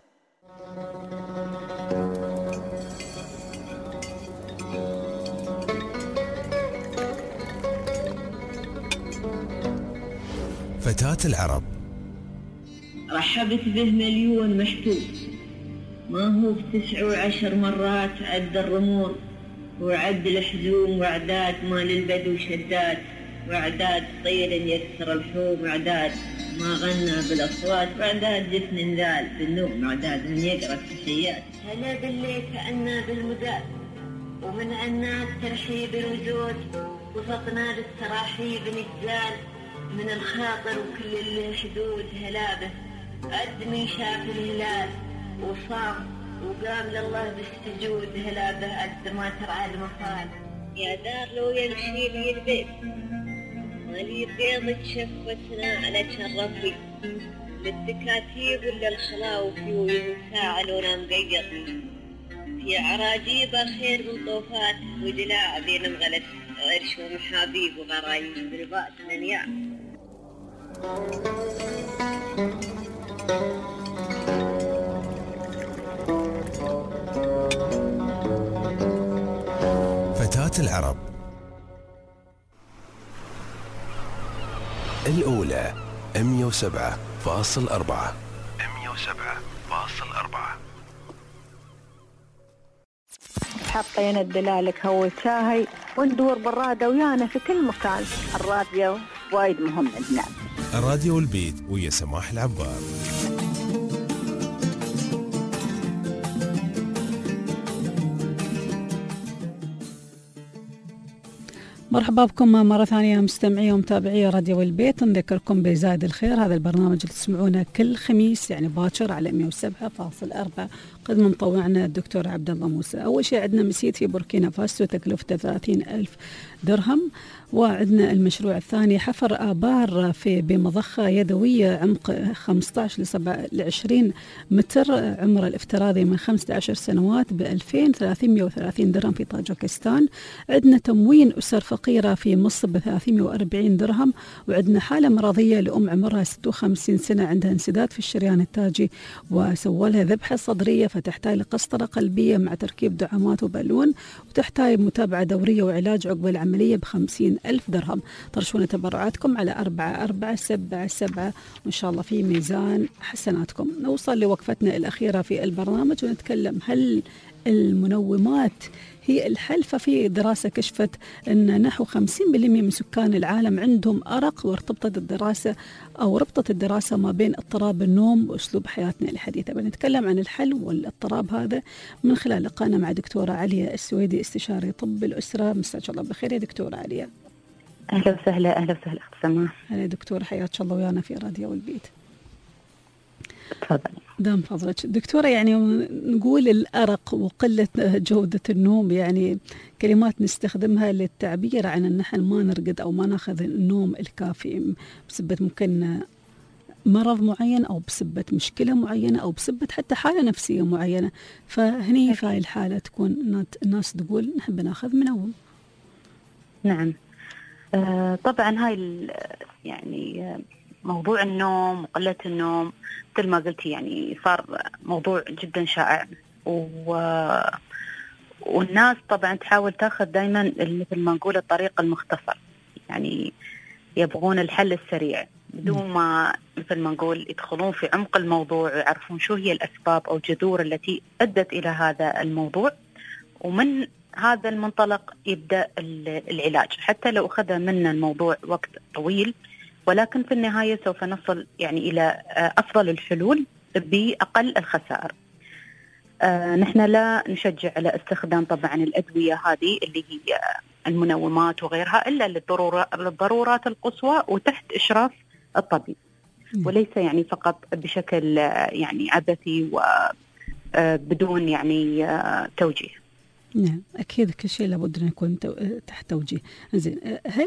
فتاة العرب. رحبت به مليون محبوب، ما هو ب9 و10 مرات عد الرمور وعد الحزوم وعداد مال البدو شداد، وعداد طير يكسر الحوم، وعداد ما غنى بالأصوات، وعداد جفن ذال بالنوم، وعداد من يقرأ التحيات. هلا بالليل كأننا بالمداد، ومن عناد ترحيب وزود، وسطنا للتراحيب نجزال من الخاطر وكل اللي حدود. هلابه قد من شاف الهلال وصام وقام لله بالسجود، هلابه قد ما ترعى المفال. يا دار لو يمشي لي البيت مالي بيض شفتنا على شرفي، للتكاتيب ولا الخلاوفي وينفاعلونا مقيض، في عراجيبه خير من طوفات ودلاع بين مغلت عرش ومحابيب وغرايب برباط منيع. فتاة العرب. الأولى 107.4. 107.4. حطينا الدلالك هو شاهي وندور بالرادة ويانا في كل مكان. الراديو وايد مهم عندنا. راديو البيت ويا سماح العبار. مرحبا بكم مرة ثانية مستمعي ومتابعي راديو البيت. نذكركم بزاد الخير، هذا البرنامج اللي تسمعونه كل خميس يعني باكر على 107.4 قدم مطوعنا الدكتور عبد الله موسى. أول شيء عندنا مسيد في بوركينا فاسو تكلفته 30,000 درهم، وعندنا المشروع الثاني حفر آبار بمضخة يدوية عمق 15 ل 20 متر، عمر الافتراضي من 15 سنوات ب 2330 درهم في طاجكستان. عندنا تموين أسر فقيرة في مصر ب 340 درهم، وعندنا حالة مرضية لأم عمرها 56 سنة عندها انسداد في الشريان التاجي وسووا لها ذبحة صدرية فتحتاج لقسطرة قلبية مع تركيب دعامات وبالون، وتحتاج متابعة دورية وعلاج عقب العملية ب50,000 درهم. طرشونا تبرعاتكم على 4477 وإن شاء الله في ميزان حسناتكم. نوصل لوقفتنا الأخيرة في البرنامج ونتكلم هل المنومات هي الحل. ففي دراسة كشفت أن نحو 50% من سكان العالم عندهم أرق، وارتبطت الدراسة ما بين اضطراب النوم وأسلوب حياتنا الحديثة. بنتكلم عن الحل والاضطراب هذا من خلال لقائنا مع دكتورة عليا السويدي استشاري طب الأسرة. مساك الله بخير يا دكتورة عليا. أهلا وسهلا. أهلا وسهلا أخت سماح. هلا دكتورة، حياك الله ويانا في راديو البيت. تفضل. دام فضلك دكتورة، يعني نقول الأرق وقلة جودة النوم، يعني كلمات نستخدمها للتعبير عن أن نحن ما نرقد أو ما ناخذ النوم الكافي بسبب ممكن مرض معين أو بسبب مشكلة معينة أو بسبب حتى حالة نفسية معينة. فهني في هاي الحالة تكون الناس تقول نحن بناخذ منوم. نعم. طبعا هاي يعني موضوع النوم وقلة النوم مثل ما قلتي يعني صار موضوع جدا شائع، والناس طبعا تحاول تاخذ دائما مثل ما نقول الطريق المختصر، يعني يبغون الحل السريع بدون ما مثل ما نقول يدخلون في عمق الموضوع ويعرفون شو هي الأسباب أو الجذور التي أدت إلى هذا الموضوع، ومن هذا المنطلق يبدأ العلاج حتى لو أخذ منا الموضوع وقت طويل، ولكن في النهاية سوف نصل يعني إلى أفضل الحلول بأقل الخسائر. نحن لا نشجع على استخدام طبعا الأدوية هذه اللي هي المنومات وغيرها إلا للضرورات القصوى وتحت إشراف الطبيب، وليس يعني فقط بشكل يعني عبثي وبدون يعني توجيه. نعم أكيد كل شيء لابد أن يكون تحت توجيه. زين، هل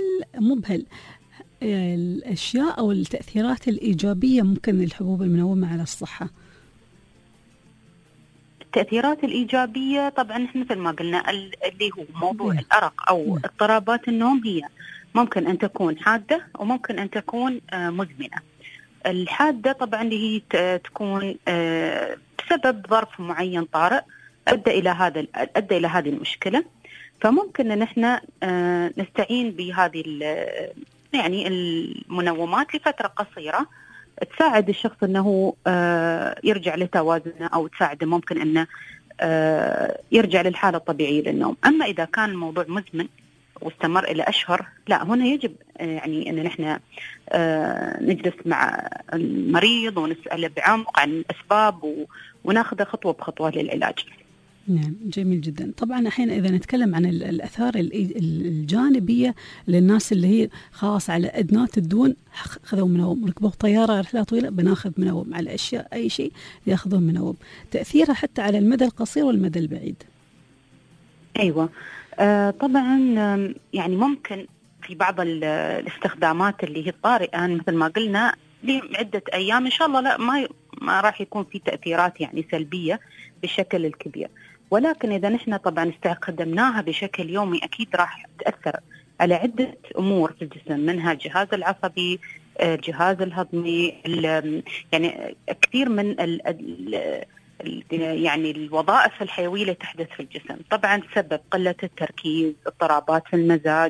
الأشياء أو التأثيرات الإيجابية ممكن للحبوب المنومة على الصحة؟ التأثيرات الإيجابية طبعا نحن مثل ما قلنا اللي هو موضوع الأرق أو اضطرابات النوم هي ممكن أن تكون حادة وممكن أن تكون مزمنة. الحادة طبعا اللي هي تكون بسبب ظرف معين طارئ أدى إلى هذه المشكلة، فممكن أن نحن نستعين بهذه يعني المنومات لفترة قصيرة تساعد الشخص أنه يرجع لتوازنه أو تساعده ممكن أنه يرجع للحالة الطبيعية للنوم. أما إذا كان الموضوع مزمن واستمر إلى أشهر، لا هنا يجب يعني أن نحن نجلس مع المريض ونسأله بعمق عن الأسباب وناخذ خطوة بخطوة للعلاج. نعم جميل جدا. طبعا الحين إذا نتكلم عن الآثار الجانبية للناس اللي هي خاص على أدنات الدون، خذوا منوم، ركبوا طيارة رحلة طويلة بناخذ منوم، على أشياء أي شيء يأخذون منوم، تأثيرها حتى على المدى القصير والمدى البعيد. أيوة طبعا يعني ممكن في بعض الاستخدامات اللي هي الطارئة مثل ما قلنا لعدة أيام إن شاء الله لا ما راح يكون في تأثيرات يعني سلبية بالشكل الكبير، ولكن إذا نحن طبعا استخدمناها بشكل يومي أكيد راح تأثر على عدة أمور في الجسم، منها الجهاز العصبي، الجهاز الهضمي، يعني كثير من يعني الوظائف الحيوية اللي تحدث في الجسم. طبعا سبب قلة التركيز، اضطرابات في المزاج،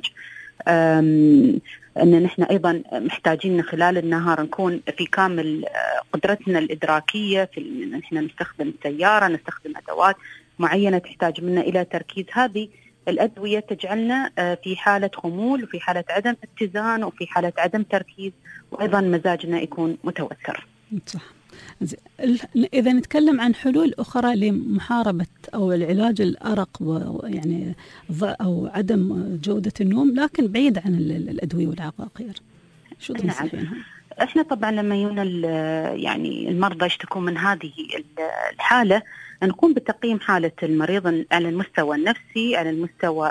أن نحن أيضا محتاجين خلال النهار نكون في كامل قدرتنا الإدراكية في أن نحن نستخدم السيارة، نستخدم أدوات معينة تحتاج منا إلى تركيز. هذه الأدوية تجعلنا في حالة خمول وفي حالة عدم اتزان وفي حالة عدم تركيز، وأيضا مزاجنا يكون متوتر. صح. إذا نتكلم عن حلول أخرى لمحاربة أو العلاج الأرق ويعني أو عدم جودة النوم لكن بعيد عن الأدوية والعقاقير، شو تنصحينهم؟ احنا طبعا لما يجونا يعني المرضى يشتكون من هذه الحالة نقوم بتقييم حالة المريض على المستوى النفسي، على المستوى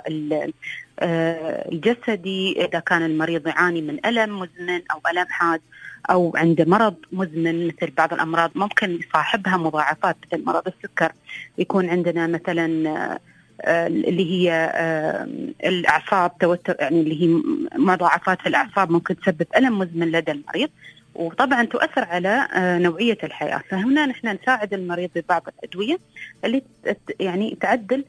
الجسدي، إذا كان المريض يعاني من ألم مزمن أو ألم حاد أو عنده مرض مزمن مثل بعض الأمراض ممكن يصاحبها مضاعفات مثل مرض السكر، يكون عندنا مثلا اللي هي الأعصاب توتر، يعني اللي هي مضاعفات في الأعصاب ممكن تسبب ألم مزمن لدى المريض، وطبعا تؤثر على نوعية الحياة. فهنا نحن نساعد المريض ببعض الأدوية اللي يعني تعدل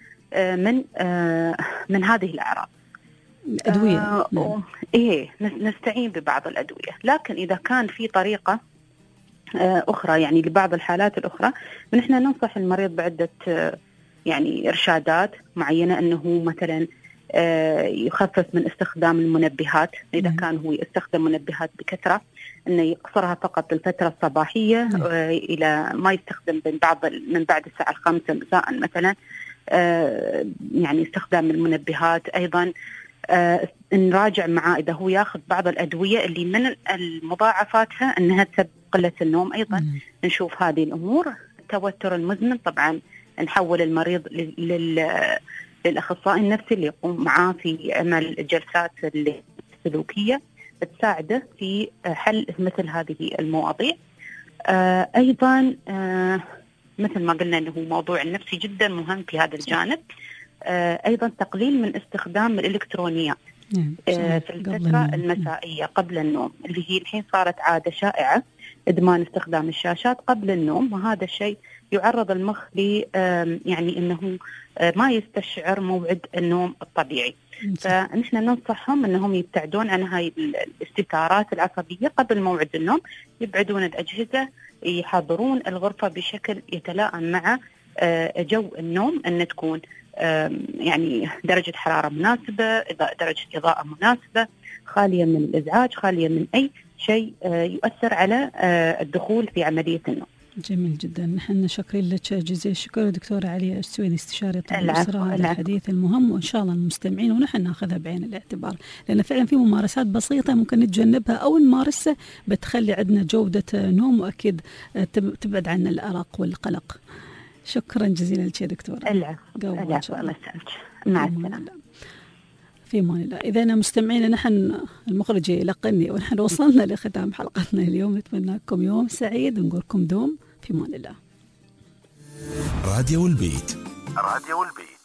من هذه الأعراض. الأدوية إيه نستعين ببعض الأدوية، لكن إذا كان في طريقة أخرى يعني لبعض الحالات الأخرى نحن ننصح المريض بعدة يعني إرشادات معينة، أنه مثلا يخفف من استخدام المنبهات إذا كان هو يستخدم منبهات بكثرة، أنه يقصرها فقط الفترة الصباحية إلى ما يستخدم من بعد الساعة 5 مساء مثلا، يعني استخدام المنبهات. أيضا نراجع معاه إذا هو ياخذ بعض الأدوية اللي من مضاعفاتها أنها تسبب قلة النوم، أيضا نشوف هذه الأمور. التوتر المزمن طبعا نحول المريض للأخصائي النفسي اللي يقوم معاه في عمل الجلسات السلوكية تساعده في حل مثل هذه المواضيع. أيضا مثل ما قلنا أنه موضوع النفسي جدا مهم في هذا الجانب. أيضا تقليل من استخدام الإلكترونيات في الفترة المسائية قبل النوم، اللي هي الحين صارت عادة شائعة إدمان استخدام الشاشات قبل النوم، وهذا الشيء يعرض المخ ل يعني أنه ما يستشعر موعد النوم الطبيعي. فنحن ننصحهم أنهم يبتعدون عن هاي الاستثارات العصبية قبل موعد النوم، يبعدون الأجهزة، يحضرون الغرفة بشكل يتلائم مع جو النوم، أن تكون يعني درجة حرارة مناسبة، درجة إضاءة مناسبة، خالية من الإزعاج، خالية من أي شيء يؤثر على الدخول في عملية النوم. جميل جدا، نحن شاكرين لك جزيل الشكر دكتورة عليا السويدي استشاري طب الأسرة على الحديث المهم، وإن شاء الله المستمعين ونحن ناخذها بعين الاعتبار، لأن فعلا في ممارسات بسيطة ممكن نتجنبها أو نمارسها بتخلي عندنا جودة نوم، وأكيد تبعد عنا الأرق والقلق. شكرا جزيلا لك يا دكتورة. العفو، الله يسعدك، مع السلامة. في امان الله. إذا مستمعينا نحن المخرج يلقني ونحن وصلنا لختام حلقتنا اليوم، نتمنى لكم يوم سعيد ونقول لكم دوم في امان الله. راديو البيت. راديو البيت.